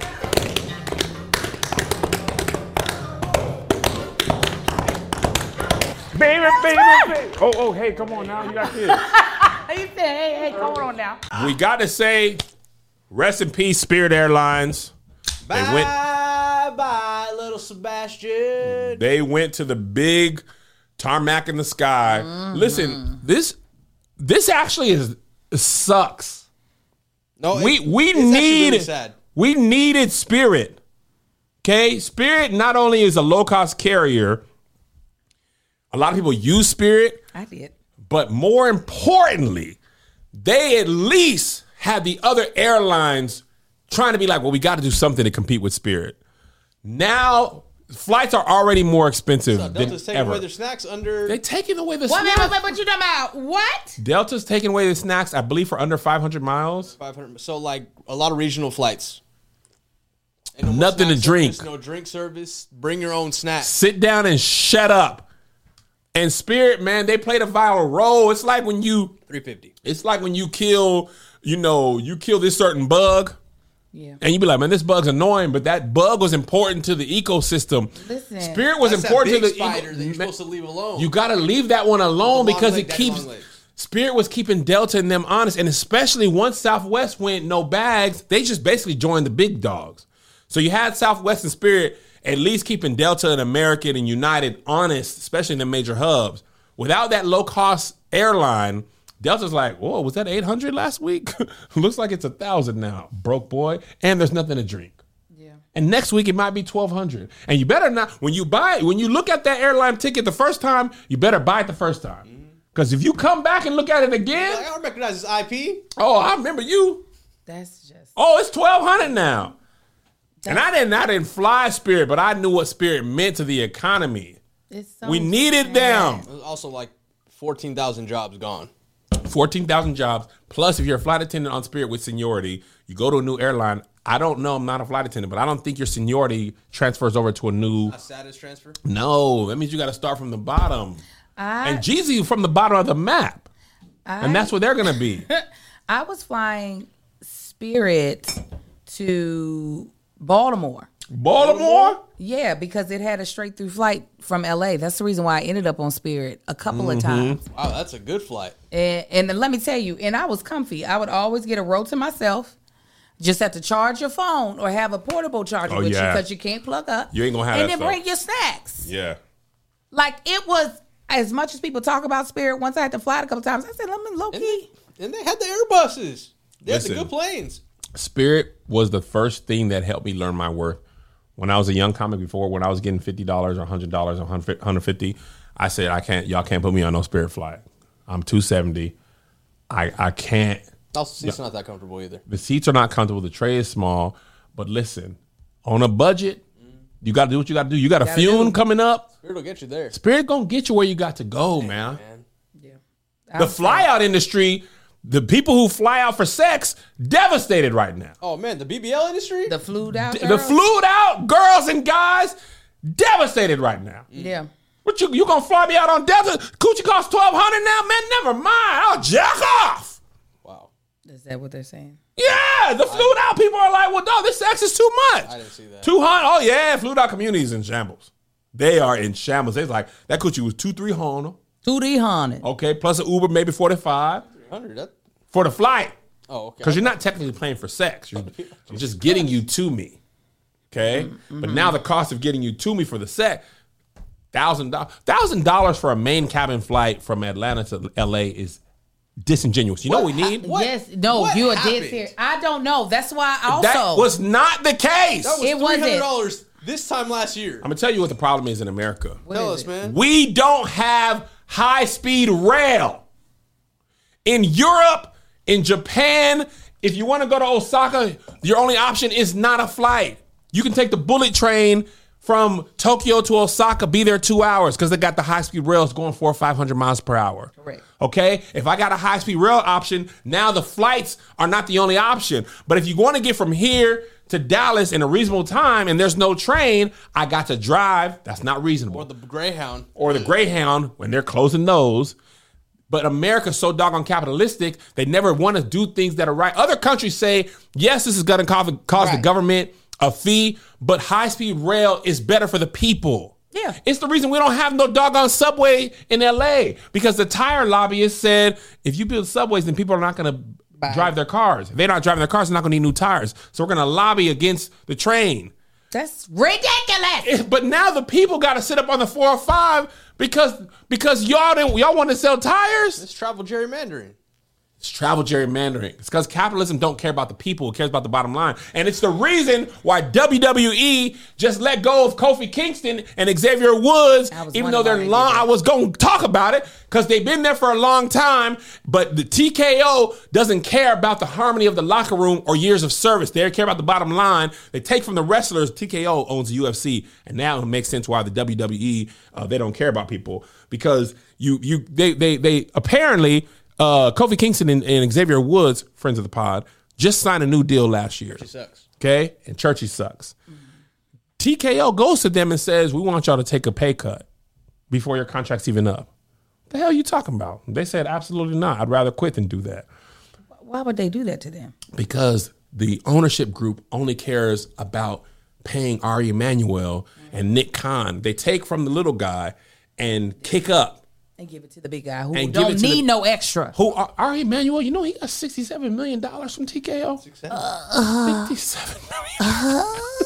S2: Baby, baby, baby. Oh, oh, hey, come on now, you got this.
S4: He said, hey, hey, come on now.
S2: We got to say, rest in peace, Spirit Airlines. They
S3: Bye
S2: went,
S3: bye, little Sebastian.
S2: they went to the big tarmac in the sky. Listen, this, this actually is sucks.
S3: No,
S2: We
S3: it-
S2: we
S3: it's actually
S2: need
S3: really sad.
S2: we needed Spirit. Okay, Spirit not only is a low cost carrier. A lot of people use Spirit.
S1: I did.
S2: But more importantly, they at least had the other airlines trying to be like, well, we got to do something to compete with Spirit. Now, flights are already more expensive
S3: So
S2: than
S3: Delta's taking
S2: ever.
S3: away their snacks under.
S2: They're taking away the
S1: What,
S2: snacks.
S1: what, what, what you talking about? What?
S2: Delta's taking away the snacks, I believe, for under five hundred miles.
S3: five hundred. So like a lot of regional flights. Ain't no more
S2: Nothing to
S3: snack
S2: drink.
S3: service, no drink service. Bring your own snacks.
S2: Sit down and shut up. And Spirit, man, they played a viral role. It's like when you,
S3: three fifty.
S2: it's like when you kill, you know, you kill this certain bug.
S1: Yeah.
S2: And you be like, man, this bug's annoying, but that bug was important to the ecosystem.
S1: Listen.
S2: Spirit was
S3: That's
S2: important
S3: that
S2: to
S3: big
S2: the
S3: spider that you're
S2: eco-
S3: supposed to leave alone.
S2: You got to leave that one alone
S3: The long
S2: because
S3: leg,
S2: it
S3: daddy
S2: keeps.
S3: long legs.
S2: Spirit was keeping Delta and them honest, and especially once Southwest went no bags, they just basically joined the big dogs. So you had Southwest and Spirit at least keeping Delta and American and United honest, especially in the major hubs. Without that low cost airline, Delta's like, whoa, was that eight hundred last week? Looks like it's one thousand now, broke boy. And there's nothing to drink.
S1: Yeah.
S2: And next week it might be twelve hundred. And you better not, when you buy, when you look at that airline ticket the first time, you better buy it the first time. Because if you come back and look at it again,
S3: Like, I don't recognize this I P.
S2: oh, I remember you.
S1: That's just.
S2: Oh, it's twelve hundred now. And I didn't, I didn't fly Spirit, but I knew what Spirit meant to the economy.
S1: It's so
S2: We needed
S1: sad.
S2: them.
S3: It was also like fourteen thousand jobs gone.
S2: fourteen thousand jobs. Plus, if you're a flight attendant on Spirit with seniority, you go to a new airline. I don't know. I'm not a flight attendant, but I don't think your seniority transfers over to a new.
S3: A status transfer.
S2: No, that means you got to start from the bottom.
S1: I,
S2: And Jeezy from the bottom of the map.
S1: I,
S2: And that's where they're going to be.
S1: I was flying Spirit to Baltimore.
S2: Baltimore?
S1: Yeah, because it had a straight through flight from L A. That's the reason why I ended up on Spirit a couple of times.
S3: Wow, that's a good flight.
S1: And, and then let me tell you, and I was comfy. I would always get a row to myself. Just have to charge your phone or have a portable charger
S2: Oh,
S1: with
S2: yeah.
S1: you because you can't plug up.
S2: You ain't gonna have
S1: and
S2: that
S1: then bring
S2: stuff.
S1: your snacks.
S2: Yeah.
S1: Like it was, as much as people talk about Spirit, once I had to fly it a couple times, I said, let me low
S3: And
S1: key.
S3: they, and they had the Airbuses. They had
S2: Listen.
S3: the good planes.
S2: Spirit was the first thing that helped me learn my worth. When I was a young comic before, when I was getting fifty dollars or one hundred dollars or one hundred fifty dollars, I said, I can't, y'all can't put me on no Spirit flight. I'm two seventy. I, I can't.
S3: Also, seats not that comfortable either.
S2: The seats are not comfortable. The tray is small. But listen, on a budget, you got to do what you got to do. You got a
S1: Gotta
S2: fume
S1: do.
S2: coming up.
S3: Spirit will get you there.
S2: Spirit gonna get you where you got to go, man.
S3: Man.
S1: Yeah.
S2: The fly out industry, the people who fly out for sex, devastated right now.
S3: Oh man, the B B L industry.
S1: The flued out.
S2: The
S1: girls?
S2: flued out girls and guys, devastated right now.
S1: Yeah.
S2: What you you gonna fly me out on Delta? Coochie costs twelve hundred now, man. Never mind. I'll jack off.
S3: Wow,
S1: Is that what they're saying?
S2: Yeah, the flued out people are like, well, no, this sex is too much.
S3: I didn't see that.
S2: Two hundred. Oh yeah, flued out community is in shambles. They are in shambles. They're like that coochie was two three hundred.
S1: two D hundred.
S2: Okay, plus an Uber maybe forty five
S3: hundred. That.
S2: for the flight.
S3: Oh, okay.
S2: Because you're not technically paying for sex. You're, you're just getting you to me. Okay? But now the cost of getting you to me for the sex, one thousand dollars one thousand dollars for a main cabin flight from Atlanta to L A is disingenuous. You know what we need?
S3: What?
S1: Yes. No,
S3: What
S1: you are
S3: happened?
S1: dead serious. I don't know. That's why I also.
S2: That was not the case.
S3: That was
S1: It
S3: three
S1: wasn't.
S3: hundred dollars this time last year.
S2: I'm going to tell you what the problem is in America.
S1: What
S3: Tell
S1: is
S3: us,
S1: it?
S3: man.
S2: We don't have high speed rail. In Europe, in Japan, if you want to go to Osaka, your only option is not a flight. You can take the bullet train from Tokyo to Osaka, be there two hours because they got the high speed rails going four or five hundred miles per hour.
S1: Correct.
S2: Okay, if I got a high speed rail option, now the flights are not the only option. But if you want to get from here to Dallas in a reasonable time and there's no train, I got to drive. That's not reasonable.
S3: Or the Greyhound.
S2: Or the Greyhound when they're closing those. But America's so doggone capitalistic, they never want to do things that are right. Other countries say, yes, this is going to cause, cause the
S1: Right.
S2: government a fee, but high-speed rail is better for the people.
S1: Yeah.
S2: It's the reason we don't have no doggone subway in L A because the tire lobbyists said, if you build subways, then people are not going to
S1: Bye.
S2: drive their cars. If they're not driving their cars, they're not going to need new tires. So we're going to lobby against the train.
S1: That's ridiculous.
S2: But now the people got to sit up on the four oh five because because y'all didn't y'all want to sell tires.
S3: It's travel gerrymandering.
S2: It's travel gerrymandering. It's because capitalism don't care about the people; it cares about the bottom line, and it's the reason why W W E just let go of Kofi Kingston and Xavier Woods,
S1: I was
S2: even though they're
S1: wondering
S2: long.
S1: why they did that.
S2: I was going to talk about it because they've been there for a long time, but the T K O doesn't care about the harmony of the locker room or years of service. They care about the bottom line. They take from the wrestlers. T K O owns the U F C, and now it makes sense why the W W E uh, they don't care about people because you you they they they apparently. Uh, Kofi Kingston and, and Xavier Woods, friends of the pod, just signed a new deal last year.
S3: He sucks.
S2: Okay? And Churchy sucks. T K O goes to them and says, we want y'all to take a pay cut before your contract's even up. The hell are you talking about? They said, absolutely not. I'd rather quit than do that.
S1: Why would they do that to them?
S2: Because the ownership group only cares about paying Ari Emanuel and Nick Khan. They take from the little guy and kick up.
S1: And give it to the big guy who
S2: And give it
S1: don't
S2: to
S1: need
S2: the-
S1: no extra.
S2: Who are Ari Emanuel? You know he got sixty-seven million dollars from T K O. fifty-seven million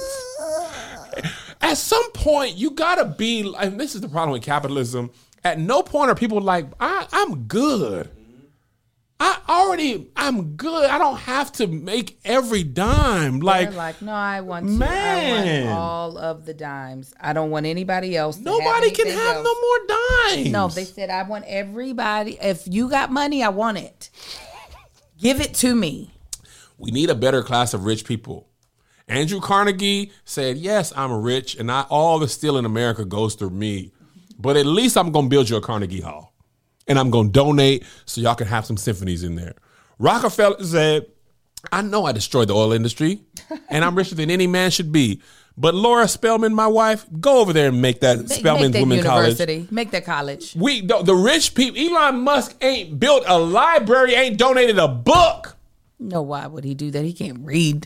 S2: dollars. At some point, you gotta be. And this is the problem with capitalism. At no point are people like, I, I'm good. I already, I'm good. I don't have to make every dime. Like,
S1: They're like, no, I want to.
S2: Man.
S1: I want all of the dimes. I don't want anybody else to
S2: nobody
S1: have
S2: can
S1: anything
S2: have
S1: else.
S2: no more dimes.
S1: No, they said, I want everybody. If you got money, I want it. Give it to me.
S2: We need a better class of rich people. Andrew Carnegie said, yes, I'm rich, and I, all the steel in America goes through me. But at least I'm going to build you a Carnegie Hall. And I'm going to donate so y'all can have some symphonies in there. Rockefeller said, I know I destroyed the oil industry, and I'm richer than any man should be. But Laura Spelman, my wife, go over there and make that
S1: Make,
S2: Spelman's
S1: make that
S2: Women's
S1: university.
S2: College.
S1: Make that college.
S2: We the, the rich people, Elon Musk ain't built a library, ain't donated a book.
S1: No, why would he do that? He can't read.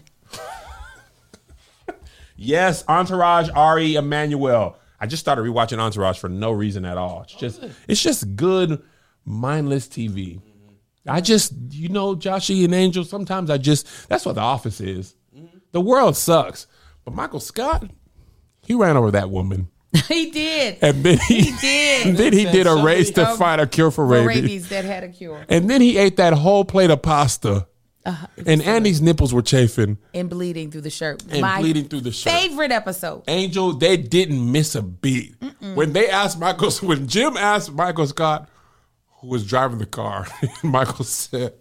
S2: Yes, Entourage, Ari Emanuel. I just started rewatching Entourage for no reason at all. It's just, it's just good, mindless T V. I just, you know, Joshy and Angel, sometimes I just, that's what The Office is. The world sucks. But Michael Scott, he ran over that woman.
S1: He did.
S2: And then he,
S1: He did.
S2: And then he did a race to
S1: Um,
S2: find a cure for
S1: For
S2: rabies.
S1: rabies that had a cure.
S2: And then he ate that whole plate of pasta.
S1: Uh,
S2: And Andy's nipples were chafing.
S1: and bleeding through the shirt.
S2: And
S1: My
S2: bleeding through the shirt.
S1: favorite episode.
S2: Angel, they didn't miss a beat. Mm-mm. When they asked Michael, when Jim asked Michael Scott, who was driving the car, Michael said,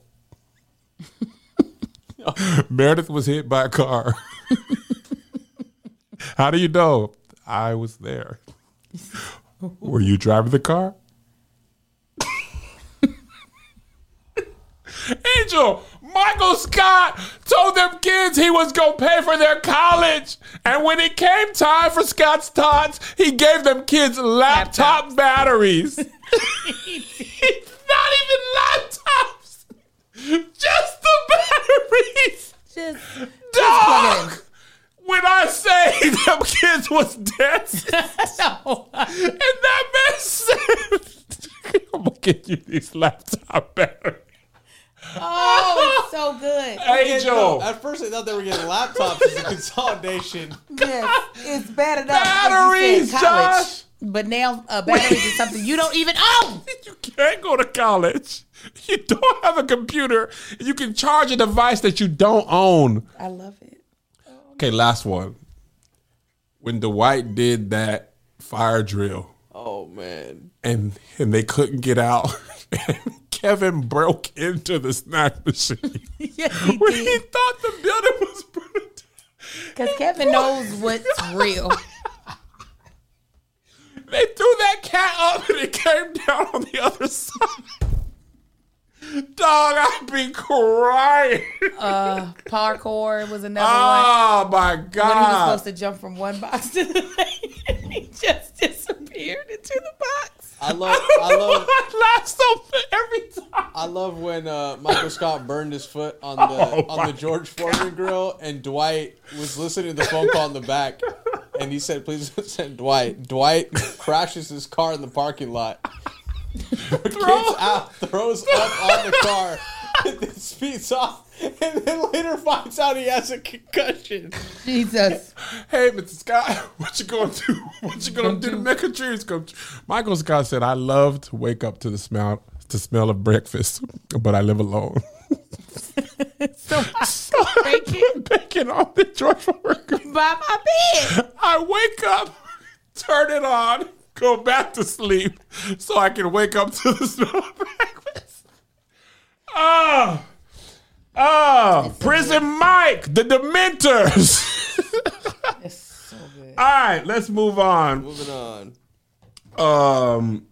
S2: Meredith was hit by a car. How do you know? I was there. Were you driving the car? Angel, Michael Scott told them kids he was going to pay for their college. And when it came time for Scott's Tots, he gave them kids laptop
S1: Laptops.
S2: batteries. Not even laptops. Just the batteries.
S1: Just,
S2: Dog.
S1: just
S2: When I say them kids was dead,
S1: no.
S2: and that man said, I'm going to get you these laptop batteries.
S1: Oh, it's so good.
S2: Angel.
S3: At first, I thought they were getting laptops as a consolidation.
S1: Yes, it's bad enough.
S2: Batteries,
S1: because you said college,
S2: Josh.
S1: But now uh, batteries is something you don't even own.
S2: You can't go to college. You don't have a computer. You can charge a device that you don't own.
S1: I love it.
S2: Okay, last one. When Dwight did that fire drill
S3: Oh, man.
S2: and and they couldn't get out, and Kevin broke into the snack machine.
S1: Yes, he
S2: when he
S1: did.
S2: thought the building was burning down.
S1: Because Kevin knows what's real.
S2: They threw that cat up and it came down on the other side. Dog, I'd be crying.
S1: Uh, parkour was another one.
S2: Oh my
S1: When he was
S2: God.
S1: supposed to jump from one box to the next, and he just disappeared into the box.
S3: I love, I love,
S2: I laugh so every time.
S3: I love when uh, Michael Scott burned his foot on the
S2: Oh,
S3: on
S2: my
S3: the George Foreman grill, and Dwight was listening to the phone call in the back, and he said, "Please send Dwight." Dwight crashes his car in the parking lot. Gets out, throws up on the car, and then speeds off, and then later finds out he has a concussion.
S1: Jesus.
S2: Hey, Mister Scott, what you gonna do? What you gonna do to make a dreams come true? Michael Scott said, "I love to wake up to the smell, to smell of breakfast, but I live alone."
S1: So
S2: So I put bacon on the George Foreman.
S1: by my bed.
S2: I wake up, turn it on, go back to sleep so I can wake up to the smell of breakfast. Oh, oh, Prison Mike, the Dementors.
S1: It's so good.
S2: All right, let's move on.
S3: Moving on.
S2: Um,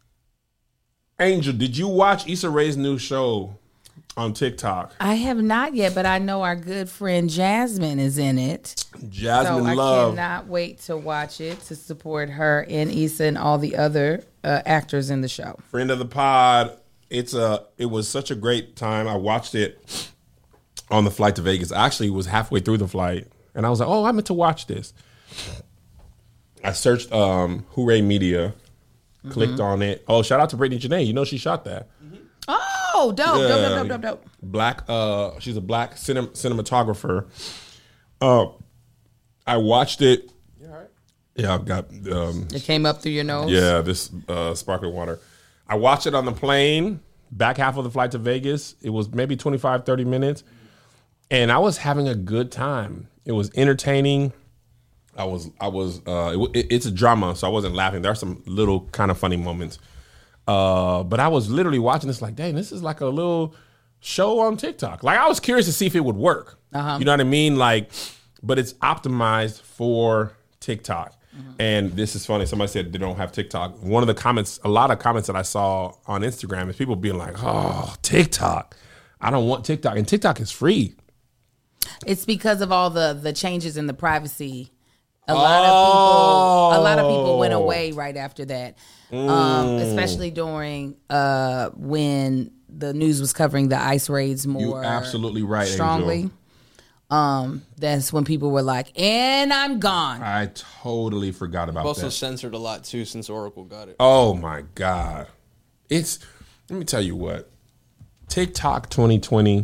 S2: Angel, did you watch Issa Rae's new show on TikTok?
S1: I have not yet, but I know our good friend Jasmine is in it.
S2: Jasmine
S1: so I
S2: Love.
S1: cannot wait to watch it to support her and Issa and all the other uh, actors in the show.
S2: Friend of the pod. It's a. It was such a great time. I watched it on the flight to Vegas. I actually was halfway through the flight, and I was like, "Oh, I meant to watch this." I searched um, Hooray Media, mm-hmm. clicked on it. Oh, shout out to Brittany Janae. You know she shot that.
S1: Oh, dope,
S2: Yeah.
S1: dope, dope, dope, dope, dope.
S2: Black. Uh, she's a black cinem- cinematographer. Uh, I watched it. Yeah, I've got. Um,
S1: It came up through your nose.
S2: Yeah, this uh, sparkling water. I watched it on the plane back half of the flight to Vegas. It was maybe twenty-five, thirty minutes. And I was having a good time. It was entertaining. I was, I was, uh, it, it's a drama, so I wasn't laughing. There are some little kind of funny moments. Uh, but I was literally watching this like, dang, this is like a little show on TikTok. Like, I was curious to see if it would work. Uh-huh. You know what I mean? Like, but it's optimized for TikTok. Mm-hmm. And this is funny. Somebody said they don't have TikTok. One of the comments, a lot of comments that I saw on Instagram is people being like, oh, TikTok. I don't want TikTok. And TikTok is free.
S1: It's because of all the the changes in the privacy. A lot oh. of people, a lot of people went away right after that, mm. um, especially during uh, when the news was covering the ICE raids more.
S2: You're absolutely right,
S1: strongly.
S2: Angel.
S1: Um, that's when people were like, "And I'm gone."
S2: I totally forgot about
S3: They've also
S2: that.
S3: censored a lot too since Oracle got it.
S2: Oh my God, it's. Let me tell you what, TikTok twenty twenty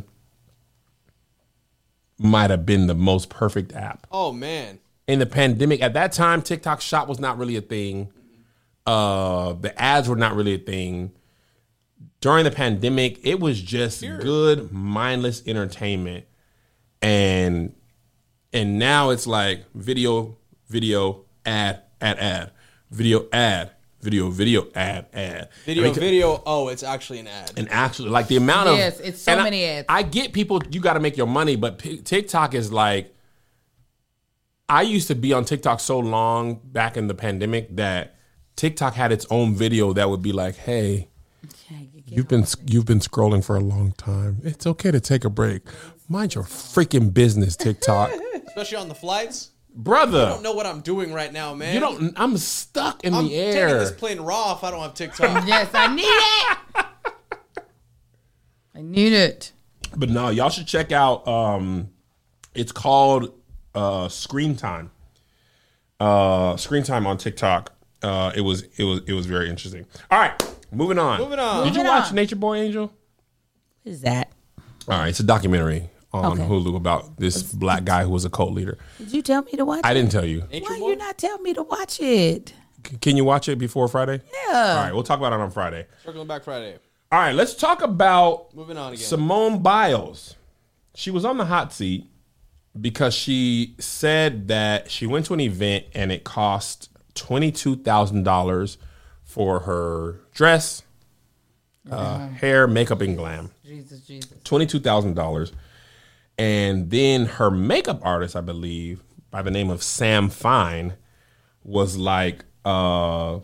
S2: might have been the most perfect app.
S3: Oh man.
S2: In the pandemic, at that time, TikTok Shop was not really a thing. Uh, the ads were not really a thing. During the pandemic, it was just Here. good, mindless entertainment. And and now it's like video, video, ad, ad, ad, video, ad, video, video, ad, ad.
S3: Video,
S2: I mean,
S3: video, oh, it's actually an ad.
S2: And actually, like the amount of...
S1: Yes, it's so many
S2: I,
S1: ads.
S2: I get people, you got to make your money, but P- TikTok is like... I used to be on TikTok so long back in the pandemic that TikTok had its own video that would be like, "Hey, okay, you you've been you've been scrolling for a long time. It's okay to take a break. Mind your freaking business, TikTok."
S3: Especially on the flights,
S2: brother.
S3: I don't know what I'm doing right now, man.
S2: You don't. I'm stuck in
S3: I'm
S2: the air.
S3: I'm taking this plane raw if I don't have TikTok.
S1: Yes, I need it. I need it.
S2: But no, y'all should check out. Um, it's called. Uh, screen time, uh, screen time on TikTok. Uh, it was it was it was very interesting. All right, moving on.
S3: Moving on.
S2: Did you
S1: Moving
S2: watch
S1: on.
S2: Nature Boy Angel?
S1: What is that?
S2: All right, it's a documentary on
S1: Okay.
S2: Hulu about this black guy who was a cult leader.
S1: Did you tell me to watch
S2: I
S1: it?
S2: didn't tell you.
S3: Nature
S1: Why
S3: Boy?
S1: you not tell me to watch it?
S2: C- Can you watch it before Friday?
S1: Yeah.
S2: All right, we'll talk about it on Friday.
S3: Circling back Friday.
S2: All right, let's talk about
S3: Moving on again.
S2: Simone Biles. She was on the hot seat because she said that she went to an event and it cost twenty-two thousand dollars for her dress, uh, hair, makeup, and glam.
S1: Jesus, Jesus.
S2: twenty-two thousand dollars. And then her makeup artist, I believe, by the name of Sam Fine, was like, uh,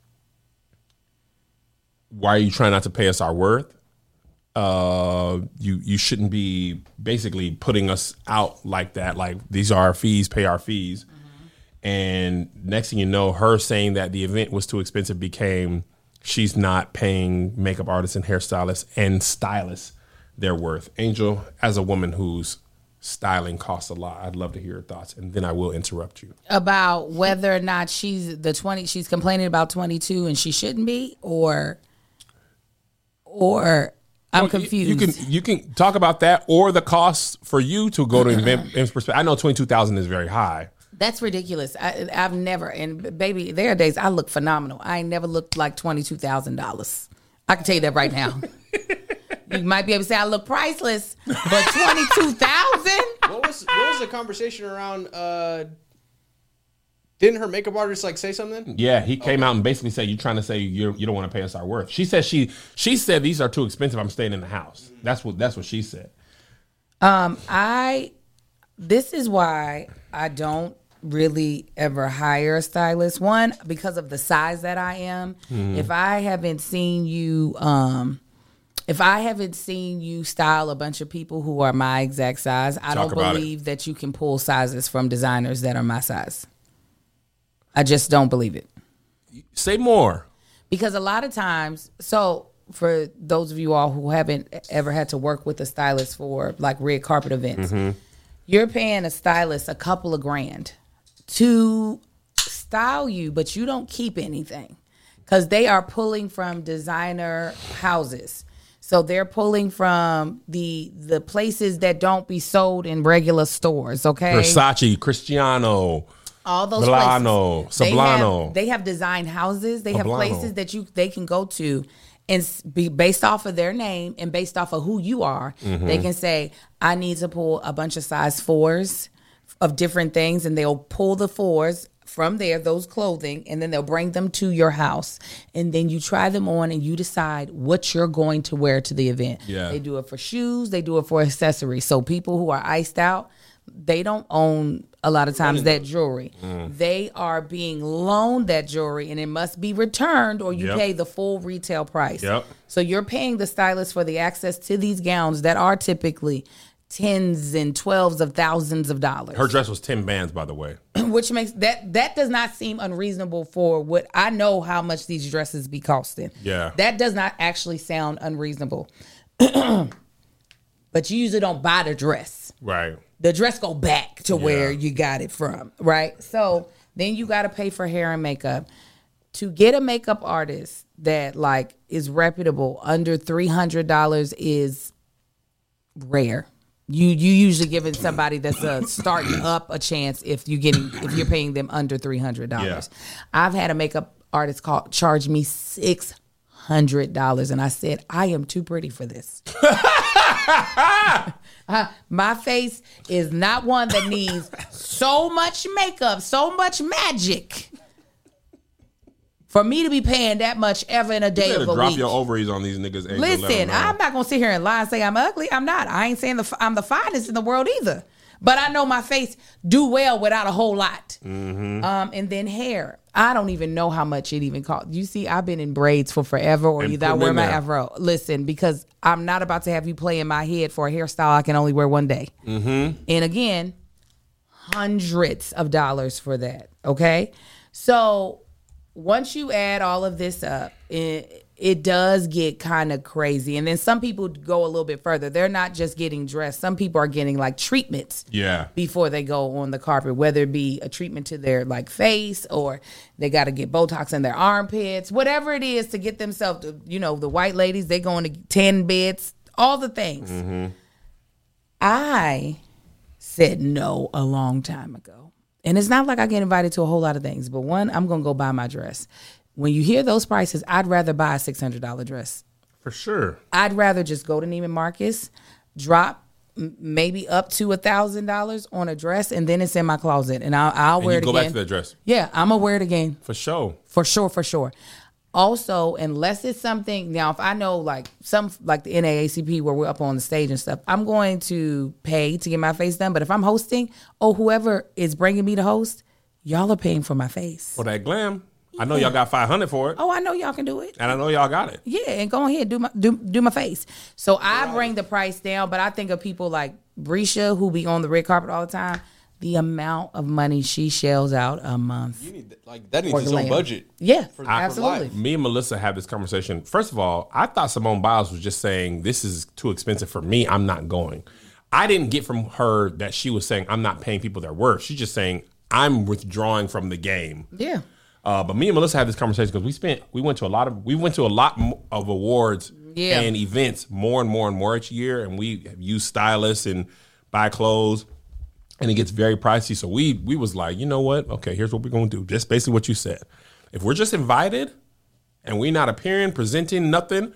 S2: why are you trying not to pay us our worth? Uh, you you shouldn't be basically putting us out like that. Like, these are our fees, pay our fees. Mm-hmm. And next thing you know, her saying that the event was too expensive became she's not paying makeup artists and hairstylists and stylists their worth. Angel, as a woman whose styling costs a lot, I'd love to hear your thoughts, and then I will interrupt you.
S1: About whether or not she's the twenty, she's complaining about twenty-two and she shouldn't be, or, or I'm
S2: Well,
S1: confused.
S2: You can you can talk about that or the cost for you to go to event. Perspective. I know twenty-two thousand is very high.
S1: That's ridiculous. I, I've never, and baby, there are days I look phenomenal. I ain't never looked like twenty-two thousand dollars. I can tell you that right now. You might be able to say I look priceless, but twenty-two thousand.
S3: What was what was the conversation around? Uh, didn't her makeup artist like say something?
S2: Yeah, he came out and basically said, "You're trying to say you you don't want to pay us our worth." She said she she said these are too expensive. I'm staying in the house. That's what that's what she said.
S1: Um, I. This is why I don't really ever hire a stylist. One, because of the size that I am. Mm. If I haven't seen you, um, if I haven't seen you style a bunch of people who are my exact size, I
S2: Talk
S1: don't
S2: about
S1: believe
S2: it.
S1: that you can pull sizes from designers that are my size. I just don't believe it.
S2: Say more.
S1: Because a lot of times, so for those of you all who haven't ever had to work with a stylist for like red carpet events, mm-hmm. you're paying a stylist a couple of grand to style you, but you don't keep anything because they are pulling from designer houses. So they're pulling from the the places that don't be sold in regular stores, okay?
S2: Versace, Cristiano,
S1: all those
S2: Milano,
S1: places. They
S2: Sublano.
S1: have, they have design houses. They have
S2: Poblano.
S1: places that you they can go to and be based off of their name and based off of who you are, mm-hmm. they can say, I need to pull a bunch of size fours of different things, and they'll pull the fours from there, those clothing, and then they'll bring them to your house, and then you try them on and you decide what you're going to wear to the event.
S2: Yeah.
S1: They do it for shoes, they do it for accessories. So people who are iced out, they don't own a lot of times that jewelry. Mm. They are being loaned that jewelry, and it must be returned, or you yep. pay the full retail price.
S2: Yep.
S1: So you're paying the stylist for the access to these gowns that are typically tens and twelves of thousands of dollars.
S2: Her dress was ten bands, by the way.
S1: Which makes that that does not seem unreasonable for what I know how much these dresses be costing.
S2: Yeah.
S1: That does not actually sound unreasonable. But you usually don't buy the dress.
S2: Right.
S1: The dress go back to
S2: yeah.
S1: where you got it from, right? So then you got to pay for hair and makeup. To get a makeup artist that like is reputable under three hundred dollars is rare. You you usually giving somebody that's uh, starting up a chance if you getting if you're paying them under three hundred dollars. Yeah. I've had a makeup artist call charge me six hundred dollars, and I said I am too pretty for this. uh, my face is not one that needs so much makeup, so much magic. For me to be paying that much ever in a day
S2: you
S1: of a
S2: drop
S1: week.
S2: your ovaries on these niggas. Ain't
S1: Listen, I'm not gonna sit here and lie and say I'm ugly. I'm not. I ain't saying the, I'm the finest in the world either. But I know my face do well without a whole lot.
S2: Mm-hmm.
S1: Um, and then hair. I don't even know how much it even costs. You see, I've been in braids for forever, or
S2: and
S1: either I wear my there. afro. Listen, because I'm not about to have you play in my head for a hairstyle I can only wear one day.
S2: Mm-hmm.
S1: And again, hundreds of dollars for that. Okay, so. Once you add all of this up, it, it does get kind of crazy. And then some people go a little bit further. They're not just getting dressed. Some people are getting like treatments
S2: yeah.
S1: before they go on the carpet, whether it be a treatment to their like face, or they got to get Botox in their armpits, whatever it is to get themselves to, you know, the white ladies, they going to ten beds, all the things.
S2: Mm-hmm.
S1: I said no a long time ago. And it's not like I get invited to a whole lot of things, but one, I'm going to go buy my dress. When you hear those prices, I'd rather buy a six hundred dollars dress.
S2: For sure.
S1: I'd rather just go to Neiman Marcus, drop m- maybe up to one thousand dollars on a dress, and then it's in my closet, and I'll, I'll
S2: and
S1: wear
S2: you
S1: it
S2: go
S1: again.
S2: back to that dress.
S1: Yeah, I'm going to wear it again.
S2: For sure.
S1: For sure, for sure. Also, unless it's something, now if I know like some, like the N double A C P where we're up on the stage and stuff, I'm going to pay to get my face done. But if I'm hosting, oh, whoever is bringing me to host, y'all are paying for my face.
S2: For that glam. I know y'all got five hundred for it.
S1: Oh, I know y'all can do it.
S2: And I know y'all got it.
S1: Yeah, and go ahead, do my do, do my face. So I bring the price down, but I think of people like Brescia who be on the red carpet all the time. The amount of money she shells out a month.
S3: You need like that needs its own budget.
S1: Yeah,
S3: for,
S1: absolutely.
S3: for
S2: me and Melissa had this conversation. First of all, I thought Simone Biles was just saying this is too expensive for me. I'm not going. I didn't get from her that she was saying I'm not paying people their worth. She's just saying I'm withdrawing from the game.
S1: Yeah.
S2: Uh, but me and Melissa had this conversation because we spent we went to a lot of we went to a lot of awards
S1: yeah.
S2: and events more and more and more each year, and we use stylists and buy clothes. And it gets very pricey. So we we was like, you know what? Okay, here's what we're going to do. Just basically what you said. If we're just invited and we're not appearing, presenting, nothing,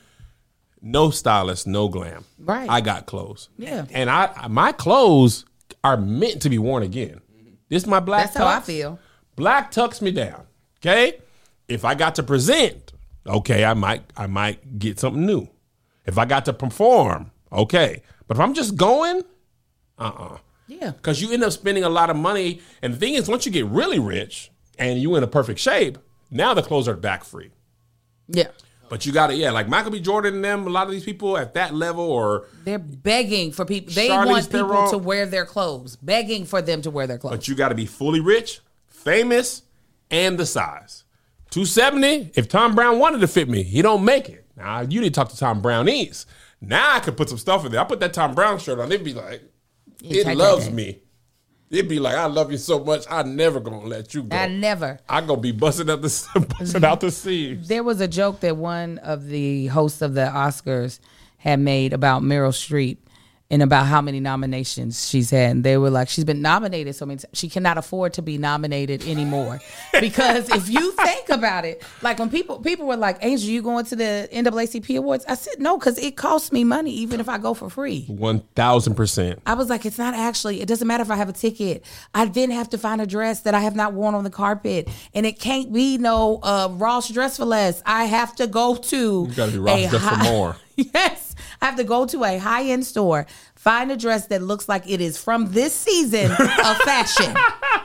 S2: no stylist, no glam.
S1: Right.
S2: I got clothes.
S1: Yeah.
S2: And I my clothes are meant to be worn again. This is my black
S1: That's
S2: tux.
S1: how I feel.
S2: Black tucks me down. Okay? If I got to present, okay, I might I might get something new. If I got to perform, okay. But if I'm just going, uh-uh.
S1: Yeah.
S2: Because you end up spending a lot of money. And the thing is, once you get really rich and you in a perfect shape, now the clothes are back free.
S1: Yeah.
S2: But you got to, yeah, like Michael B. Jordan and them, a lot of these people at that level or.
S1: They're begging for people. They
S2: Charlize
S1: want people
S2: Theron.
S1: to wear their clothes. Begging for them to wear their clothes.
S2: But you got to be fully rich, famous, and the size. two seventy, if Tom Brown wanted to fit me, he don't make it. Now, you need to talk to Tom Brownies. Now I could put some stuff in there. I put that Tom Brown shirt on. It'd be like. It
S1: tight,
S2: loves
S1: tight, tight.
S2: me. It'd be like, I love you so much, I never gonna let you go.
S1: I never.
S2: I gonna be busting out the busting out the seams.
S1: There was a joke that one of the hosts of the Oscars had made about Meryl Streep, and about how many nominations she's had. And they were like, she's been nominated so many times. She cannot afford to be nominated anymore. Because if you think about it, like when people people were like, Angel, you going to the N double A C P Awards? I said, no, because it costs me money even if I go for free.
S2: one thousand percent.
S1: I was like, it's not actually, it doesn't matter if I have a ticket. I then have to find a dress that I have not worn on the carpet. And it can't be no uh, Ross Dress for Less. I have to go to
S2: You got to be Ross Dress for More.
S1: Yes. I have to go to a high-end store, find a dress that looks like it is from this season of fashion.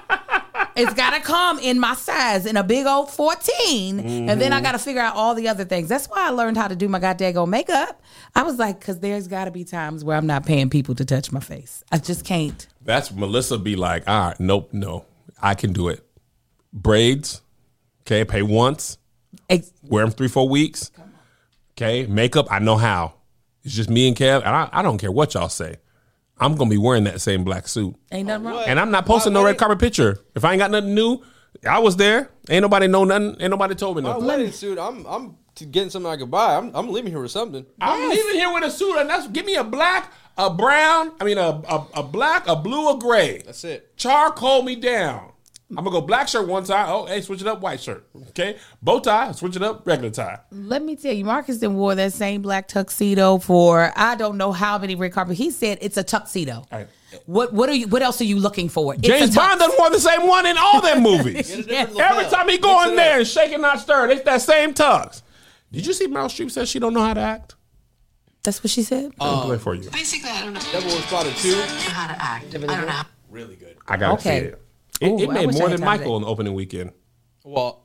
S1: It's got to come in my size in a big old fourteen. Mm-hmm. And then I got to figure out all the other things. That's why I learned how to do my goddamn makeup. I was like, because there's got to be times where I'm not paying people to touch my face. I just can't.
S2: That's Melissa be like, all right, nope, no, I can do it. Braids, okay, pay once.
S1: Ex-
S2: Wear them three, four weeks. Okay, makeup, I know how. It's just me and Kev, and I, I don't care what y'all say. I'm going to be wearing that same black suit.
S1: Ain't nothing wrong.
S2: And I'm not posting
S3: Why-
S2: no
S3: why-
S2: red carpet picture. If I ain't got nothing new, I was there. Ain't nobody know nothing. Ain't nobody told me
S3: My
S2: nothing.
S3: wedding suit. I'm I'm t- getting something I could buy. I'm I'm leaving here with something.
S2: I'm leaving here with a suit, and that's give me a black, a brown, I mean a, a, a black, a blue, a gray.
S3: That's it.
S2: Charcoal me down. I'm gonna go black shirt one time. Oh, hey, switch it up, white shirt. Okay, bow tie, switch it up, regular tie.
S1: Let me tell you, Marcus then wore that same black tuxedo for I don't know how many red carpet. He said it's a tuxedo.
S2: Right.
S1: What what are you? What else are you looking for? It's
S2: James
S1: a tux.
S2: Bond done wore the same one in all them movies.
S3: Get a different
S1: Yes.
S3: lapel.
S2: Every time he go
S3: Mix
S2: in
S3: it
S2: there
S3: up.
S2: and shaking not stirred, it's that same tux. Did you see Meryl Streep says she don't know how to act?
S1: That's what she said.
S2: I'll play for you.
S5: Basically, I don't know
S3: Devil was Spotted two.
S5: how to act. I don't know how.
S3: Really good.
S2: I gotta
S1: Okay.
S2: see it. It,
S1: Ooh,
S2: it
S1: I
S2: made
S1: wish I
S2: more
S1: had
S2: than
S1: time
S2: Michael
S1: today.
S2: in the opening weekend.
S3: Well,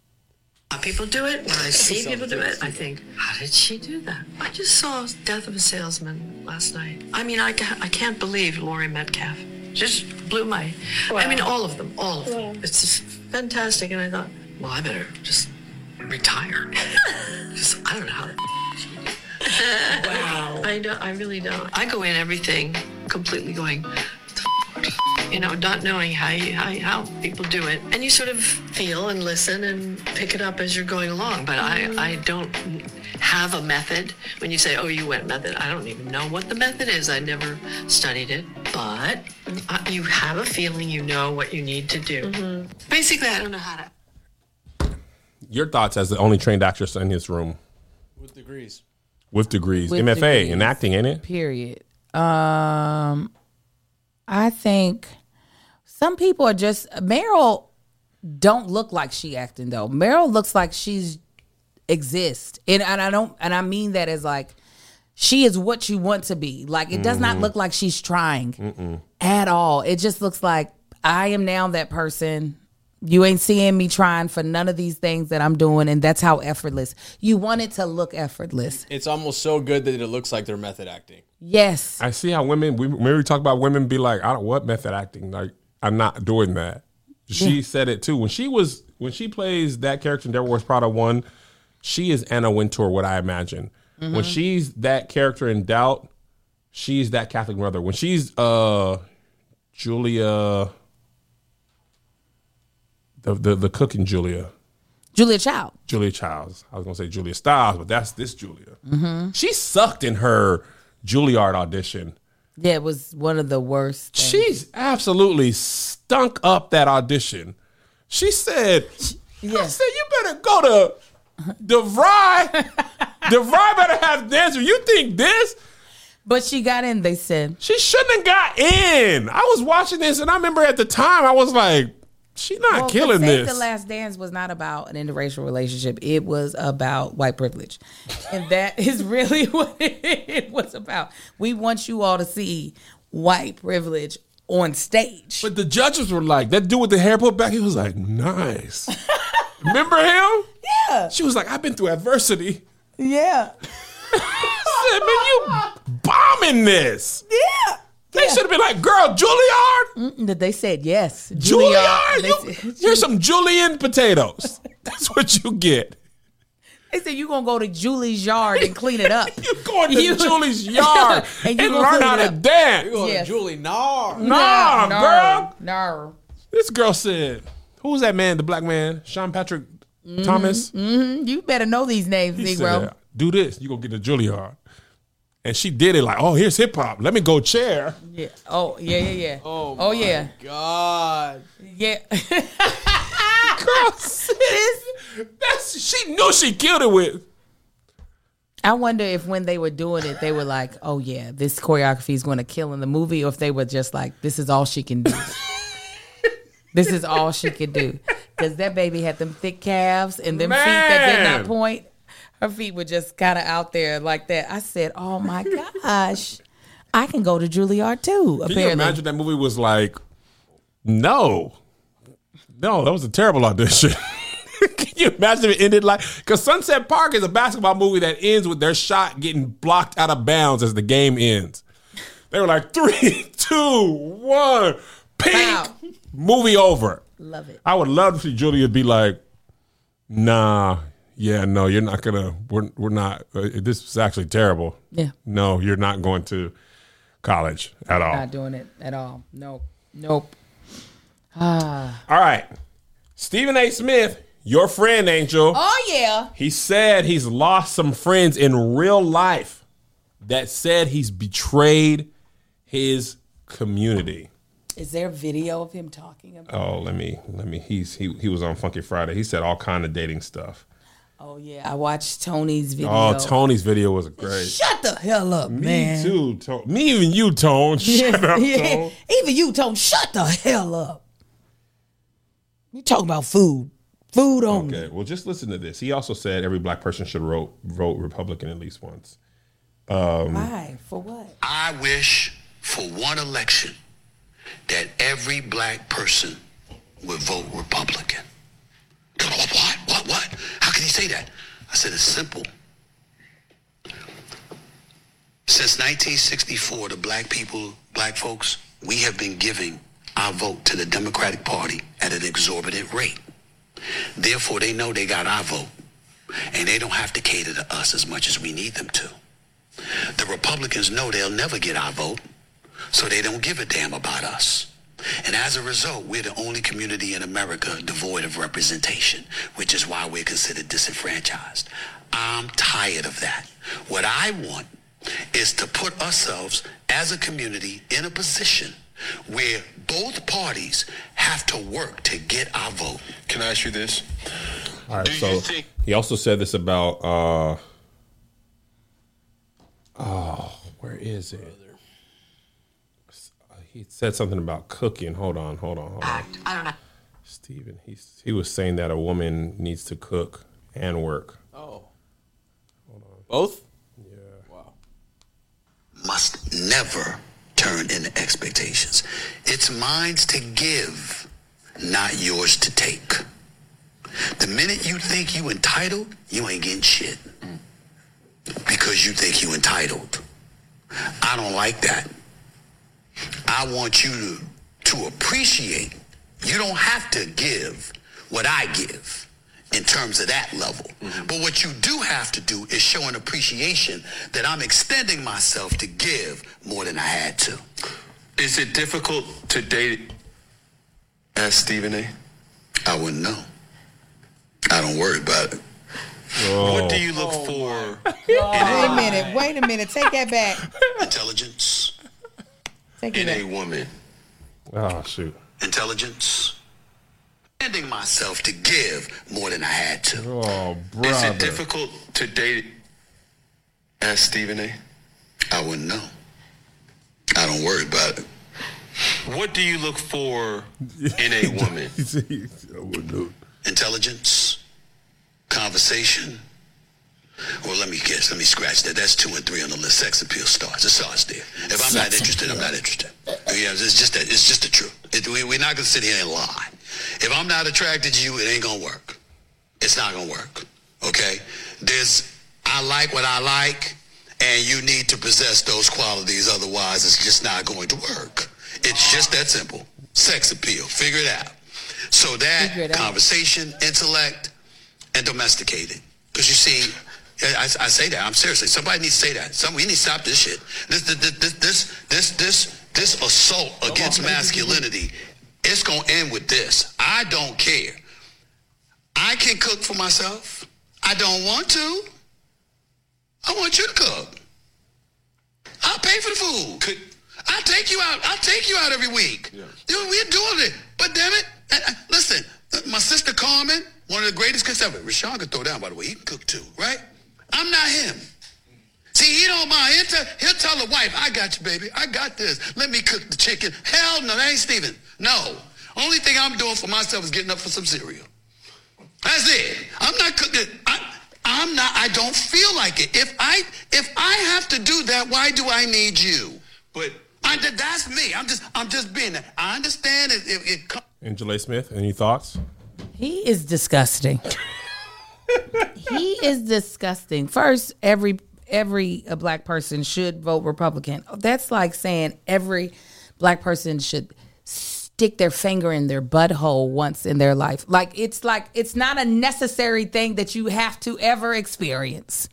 S5: People do it. When I see people do it, I think, how did she do that? I just saw Death of a Salesman last night. I mean, I, ca- I can't believe Laurie Metcalf. Just blew my... I mean, all of them. All of them. It's just fantastic. And I thought, well, I better just retire. just, I don't know how to... Wow. I, don't, I really don't. I go in everything completely going... You know, not knowing how, you, how how people do it, and you sort of feel and listen and pick it up as you're going along. But I, I don't have a method. When you say, "Oh, you went method," I don't even know what the method is. I never studied it, but uh, you have a feeling. You know what you need to do. Basically, I don't know how to.
S2: Your thoughts as the only trained actress in this room
S3: with degrees.
S2: with degrees,
S1: With
S2: M F A
S1: degrees.
S2: in acting, ain't it?
S1: Period. Um, I think some people are just Meryl don't look like she acting though. Meryl looks like she's exist, and and I don't and I mean that as like she is what you want to be. Like it does
S2: Mm-hmm.
S1: not look like she's trying Mm-mm. at all. It just looks like I am now that person. You ain't seeing me trying for none of these things that I'm doing, and that's how effortless. You want it to look effortless.
S3: It's almost so good that it looks like they're method acting.
S1: Yes.
S2: I see how women, we, when we talk about women, be like, I don't, what method acting? Like, I'm not doing that. She
S1: Yeah.
S2: said it too. When she was, when she plays that character in Devil Wears Prada one, she is Anna Wintour, what I imagine.
S1: Mm-hmm.
S2: When she's that character in Doubt, she's that Catholic mother. When she's uh Julia, the, the, the cook in Julia,
S1: Julia Child.
S2: Julia Childs. I was gonna say Julia Stiles, but that's this Julia.
S1: Mm-hmm.
S2: She sucked in her Juilliard audition.
S1: Yeah, it was one of the worst things.
S2: She's absolutely stunk up that audition. She said, I
S1: Yes.
S2: said, you better go to DeVry. DeVry better have dancer. You think this?
S1: But she got in, they said.
S2: She shouldn't have got in. I was watching this and I remember at the time I was like, she's not
S1: Well,
S2: killing
S1: but Save
S2: this.
S1: The Last Dance was not about an interracial relationship. It was about white privilege. And that is really what it was about. We want you all to see white privilege on stage.
S2: But the judges were like, that dude with the hair pulled back, he was like, nice. Remember him?
S1: Yeah.
S2: She was like, I've been through adversity.
S1: Yeah.
S2: I said, man, you bombing this.
S1: Yeah.
S2: They should have been like, girl, Juilliard?
S1: Mm, They said yes.
S2: Juilliard?
S1: They
S2: You,
S1: said,
S2: here's some Julian potatoes. That's what you get.
S1: they said you going to go to Julie's yard and clean it up.
S2: You going to
S1: You-
S2: Julie's yard
S1: And
S2: and,
S1: you gonna
S2: learn
S1: clean
S2: how
S1: it
S2: to
S1: up.
S2: dance.
S3: You're going
S1: Yes.
S3: to Julie Nar.
S2: Nah,
S1: no,
S2: girl.
S1: No.
S2: This girl said, who was that man, the black man? Sean Patrick Thomas?
S1: You better know these names,
S2: He
S1: Negro.
S2: said, do this. You going to get a Juilliard. And she did it like, oh, here's hip hop. Let me go chair.
S1: Yeah. Oh, yeah, yeah, yeah.
S3: Oh,
S1: oh yeah.
S3: God.
S1: Yeah.
S2: Girl, sis, that's, she knew she killed it with.
S1: I wonder if when they were doing it, they were like, oh, yeah, this choreography is going to kill in the movie, or if they were just like, this is all she can do. This is all she could do. Because that baby had them thick calves and them
S2: Man.
S1: feet that did not point. Her feet were just kind of out there like that. I said, oh, my gosh. I can go to Juilliard, too, apparently.
S2: Can you imagine that movie was like, no. No, that was a terrible audition. Can you imagine if it ended like... Because Sunset Park is a basketball movie that ends with their shot getting blocked out of bounds as the game ends. They were like, three, two, one, pink.
S1: Wow.
S2: Movie over.
S1: Love it.
S2: I would love to see Julia be like, nah, yeah, no, you're not going to... We're, we're not... Uh, this is actually terrible.
S1: Yeah.
S2: No, you're not going to college at all.
S1: Not doing it at all. Nope. Nope. Ah.
S2: All right. Stephen A. Smith, your friend, Angel.
S1: Oh, yeah.
S2: He said he's lost some friends in real life that said he's betrayed his community.
S1: Is there a video of him talking about
S2: Oh, let me, let me, he's, he, he was on Funky Friday. He said all kind of dating stuff.
S1: Oh, yeah. I watched Tony's video.
S2: Oh, Tony's video was great.
S1: Shut the hell up,
S2: Me
S1: man.
S2: too, Tone. Me even you, Tone. Shut up,
S1: Yeah.
S2: Tone.
S1: Even you, Tone. Shut the hell up. You talking about food. Food only.
S2: Okay, well, just listen to this. He also said every black person should vote, vote Republican at least once. Um,
S1: Why? For what?
S6: I wish for one election that every black person would vote Republican. What? What? What? How can he say that? I said it's simple. Since nineteen sixty-four, the black people, black folks, we have been giving our vote to the Democratic Party at an exorbitant rate. Therefore, they know they got our vote, and they don't have to cater to us as much as we need them to. The Republicans know they'll never get our vote, so they don't give a damn about us. And as a result, we're the only community in America devoid of representation, which is why we're considered disenfranchised. I'm tired of that. What I want is to put ourselves as a community in a position where both parties have to work to get our vote.
S7: Can I ask you this?
S2: all right,
S7: Do
S2: so
S7: you think-
S2: he also said this about, uh, oh, where is it? He said something about cooking. Hold on, hold on, hold on.
S5: I don't know.
S2: Stephen, he, he was saying that a woman needs to cook and work.
S3: Oh. Hold on. Both?
S2: Yeah.
S3: Wow.
S6: Must never turn into expectations. It's mine to give, not yours to take. The minute you think you entitled, you ain't getting shit. Because you think you entitled. I don't like that. I want you to, to appreciate. You don't have to give what I give in terms of that level. Mm-hmm. But what you do have to do is show an appreciation that I'm extending myself to give more than I had to.
S7: Is it difficult to date as Stephen A?
S6: I wouldn't know. I don't worry about it.
S7: What do you look for
S1: Wait a minute. Wait a minute. Take that back.
S6: Intelligence.
S1: Take it
S7: in a
S1: back.
S7: woman?
S2: Oh, shoot.
S6: Intelligence. Extending myself to give more than I had to.
S2: Oh, brother.
S7: Is it difficult to date as Stephen A?
S6: I wouldn't know. I don't worry about it.
S7: What do you look for in a woman?
S2: I wouldn't know.
S6: Intelligence, conversation. Well, let me guess. Let me scratch that. That's two and three on the list. Sex appeal starts. It starts there. If I'm not interested, I'm not interested. Yeah, it's just that. It's just the truth. It, we, we're not gonna sit here and lie. If I'm not attracted to you, it ain't gonna work. It's not gonna work. Okay? There's. I like what I like, and you need to possess those qualities. Otherwise, it's just not going to work. It's just that simple. Sex appeal. Figure it out. So that
S1: Figure it out.
S6: conversation, intellect, and domesticated. Because you see, I, I say that. I'm seriously. Somebody needs to say that. Some we need to stop this shit. This this this this this this, this assault against masculinity. It's gonna end with this. I don't care. I can cook for myself. I don't want to. I want you to cook. I'll pay for the food. Could, I'll take you out. I'll take you out every week. Yeah. We're doing it. But damn it, I, I, listen, my sister Carmen, one of the greatest cooks ever. Rashawn could throw down, by the way. He can cook too, right? I'm not him. See, he don't mind. He'll tell, he'll tell the wife, I got you, baby. I got this. Let me cook the chicken. Hell no, that ain't Steven. No. Only thing I'm doing for myself is getting up for some cereal. That's it. I'm not cooking. I, I'm not. I don't feel like it. If I if I have to do that, why do I need you? But I, that's me. I'm just I'm just being that. I understand it. it, it com-
S2: Angela A. Smith, any thoughts?
S1: He is disgusting. He is disgusting. First, every every a black person should vote Republican. That's like saying every black person should stick their finger in their butthole once in their life. Like it's like it's not a necessary thing that you have to ever experience.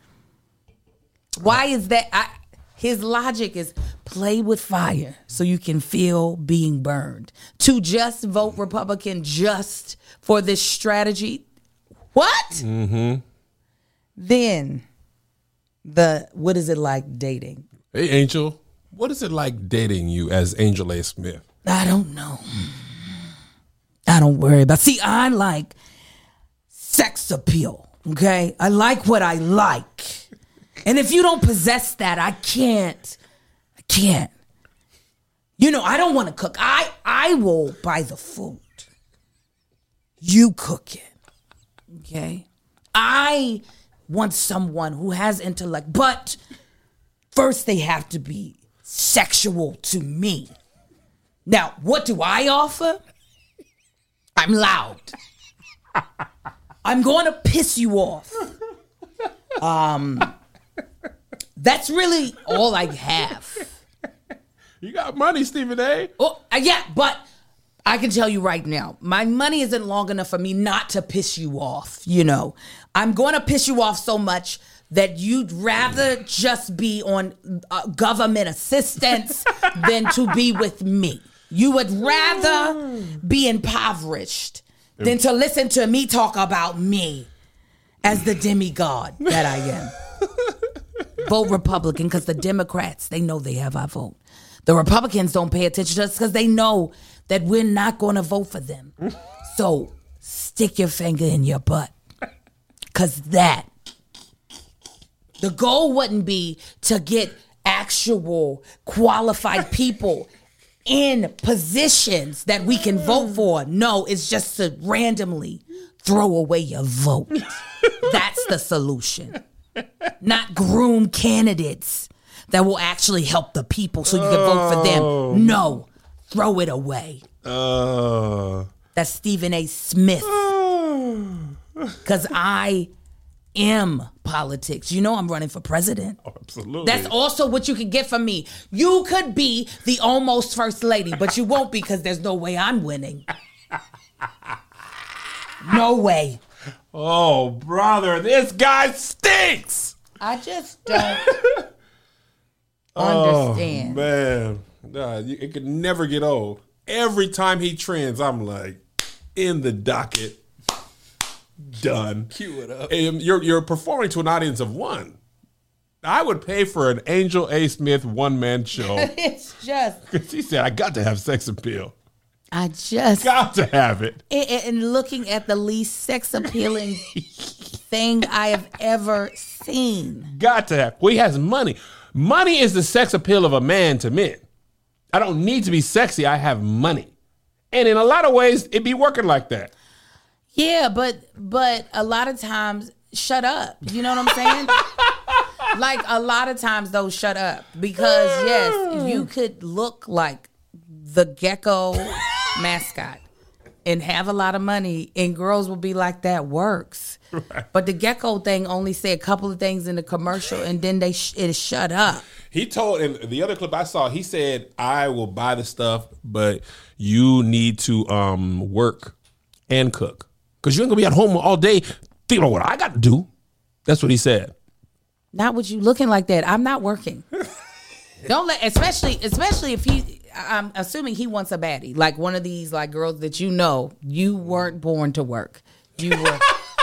S1: Why is that? I, his logic is play with fire so you can feel being burned. To just vote Republican just for this strategy. What?
S2: Mm-hmm.
S1: Then the what is it like dating?
S2: Hey, Angel, what is it like dating you as Angel A. Smith?
S1: I don't know. I don't worry about. See, I like sex appeal. Okay, I like what I like, and if you don't possess that, I can't. I can't. You know, I don't want to cook. I I will buy the food. You cook it. Okay, I want someone who has intellect, but first they have to be sexual to me. Now, what do I offer? I'm loud. I'm going to piss you off. Um, that's really all I have.
S2: You got money, Stephen A.
S1: Oh, uh, yeah, but I can tell you right now, my money isn't long enough for me not to piss you off, you know. I'm going to piss you off so much that you'd rather just be on uh, government assistance than to be with me. You would rather be impoverished than to listen to me talk about me as the demigod that I am. Vote Republican because the Democrats, they know they have our vote. The Republicans don't pay attention to us because they know that we're not going to vote for them. So stick your finger in your butt because that, the goal wouldn't be to get actual qualified people in positions that we can vote for. No, it's just to randomly throw away your vote. That's the solution. Not groom candidates that will actually help the people so you can vote for them. No, throw it away.
S2: Uh,
S1: That's Stephen A. Smith. Because I am politics. You know I'm running for president.
S2: Oh, absolutely.
S1: That's also what you can get from me. You could be the almost first lady, but you won't because there's no way I'm winning. No way.
S2: Oh, brother, this guy stinks.
S1: I just don't understand.
S2: Oh, man. Nah, you- it could never get old. Every time he trends, I'm like, in the docket. Done.
S3: Cue it up.
S2: And you're you're performing to an audience of one. I would pay for an Angel A. Smith one man show.
S1: It's just,
S2: Because he said, I got to have sex appeal.
S1: I just,
S2: Got to have it.
S1: and, and looking at the least sex appealing thing I have ever seen.
S2: Got to have. Well, he has money. Money is the sex appeal of a man to men. I don't need to be sexy. I have money. And in a lot of ways, it be working like that.
S1: Yeah, but but a lot of times, shut up. You know what I'm saying? Like a lot of times, though, shut up. Because yes, you could look like the gecko mascot and have a lot of money, and girls will be like, that works. Right. But the gecko thing only say a couple of things in the commercial, and then they sh- it shut up.
S2: He told, in the other clip I saw, he said, I will buy the stuff, but you need to um, work and cook. Because you ain't going to be at home all day thinking about what I got to do. That's what he said.
S1: Not with you looking like that. I'm not working. Don't let, especially, especially if he, I'm assuming he wants a baddie. Like one of these like girls that you know, you weren't born to work. You were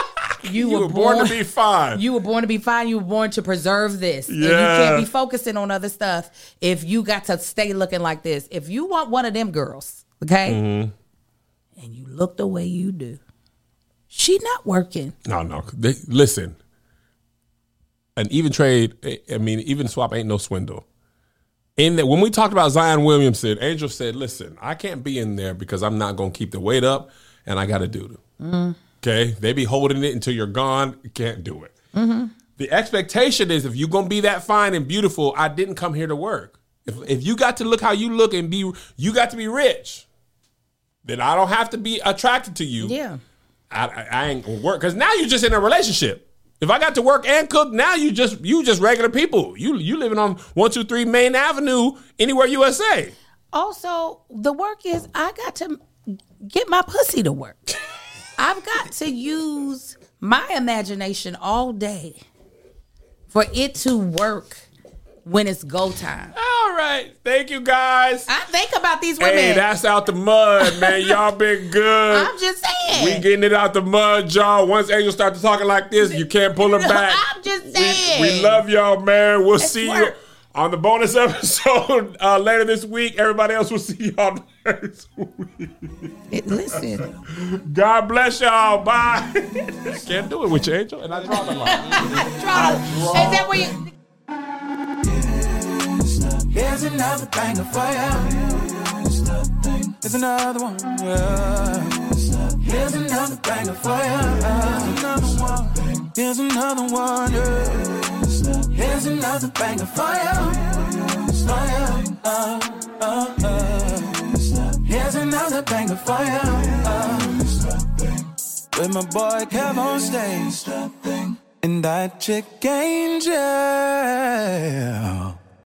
S1: You,
S2: you
S1: were,
S2: were born,
S1: born
S2: to be fine.
S1: You were born to be fine. You were born to preserve this.
S2: Yeah.
S1: And you can't be focusing on other stuff if you got to stay looking like this. If you want one of them girls, okay, mm-hmm. and you look the way you do, she not working.
S2: No, no. They, listen, an even trade, I mean, even swap ain't no swindle. In the, when we talked about Zion Williamson, Angel said, listen, I can't be in there because I'm not going to keep the weight up and I got to do it. Mm. Okay? They be holding it until you're gone. You can't do it. Mm-hmm. The expectation is if you're going to be that fine and beautiful, I didn't come here to work. If if you got to look how you look and be, you got to be rich, then I don't have to be attracted to you.
S1: Yeah.
S2: I, I, I ain't going to work. Because now you're just in a relationship. If I got to work and cook, now you just you just regular people. You you living on one two three Main Avenue, anywhere U S A.
S1: Also, the work is I got to get my pussy to work. I've got to use my imagination all day for it to work when it's go time.
S2: All right. Thank you, guys.
S1: I think about these women.
S2: Hey, that's out the mud, man. Y'all been good.
S1: I'm just saying.
S2: We getting it out the mud, y'all. Once Angel starts talking like this, you can't pull her back.
S1: I'm just saying.
S2: We, we love y'all, man. We'll
S1: Let's
S2: see
S1: work.
S2: you on the bonus episode uh, later this week. Everybody else will see y'all next week.
S1: It, listen.
S2: God bless y'all. Bye. Can't do it with you, Angel. And I draw the line.
S1: Draw. Is that where you...
S8: Here's another banger for you. Here's another one. Yeah. Here's another banger for you. Here's another one. Yeah. Here's another banger for you. For you. Uh, uh, uh. Here's another banger for you. Uh. With my boy Kev on stage. And that chick Angel.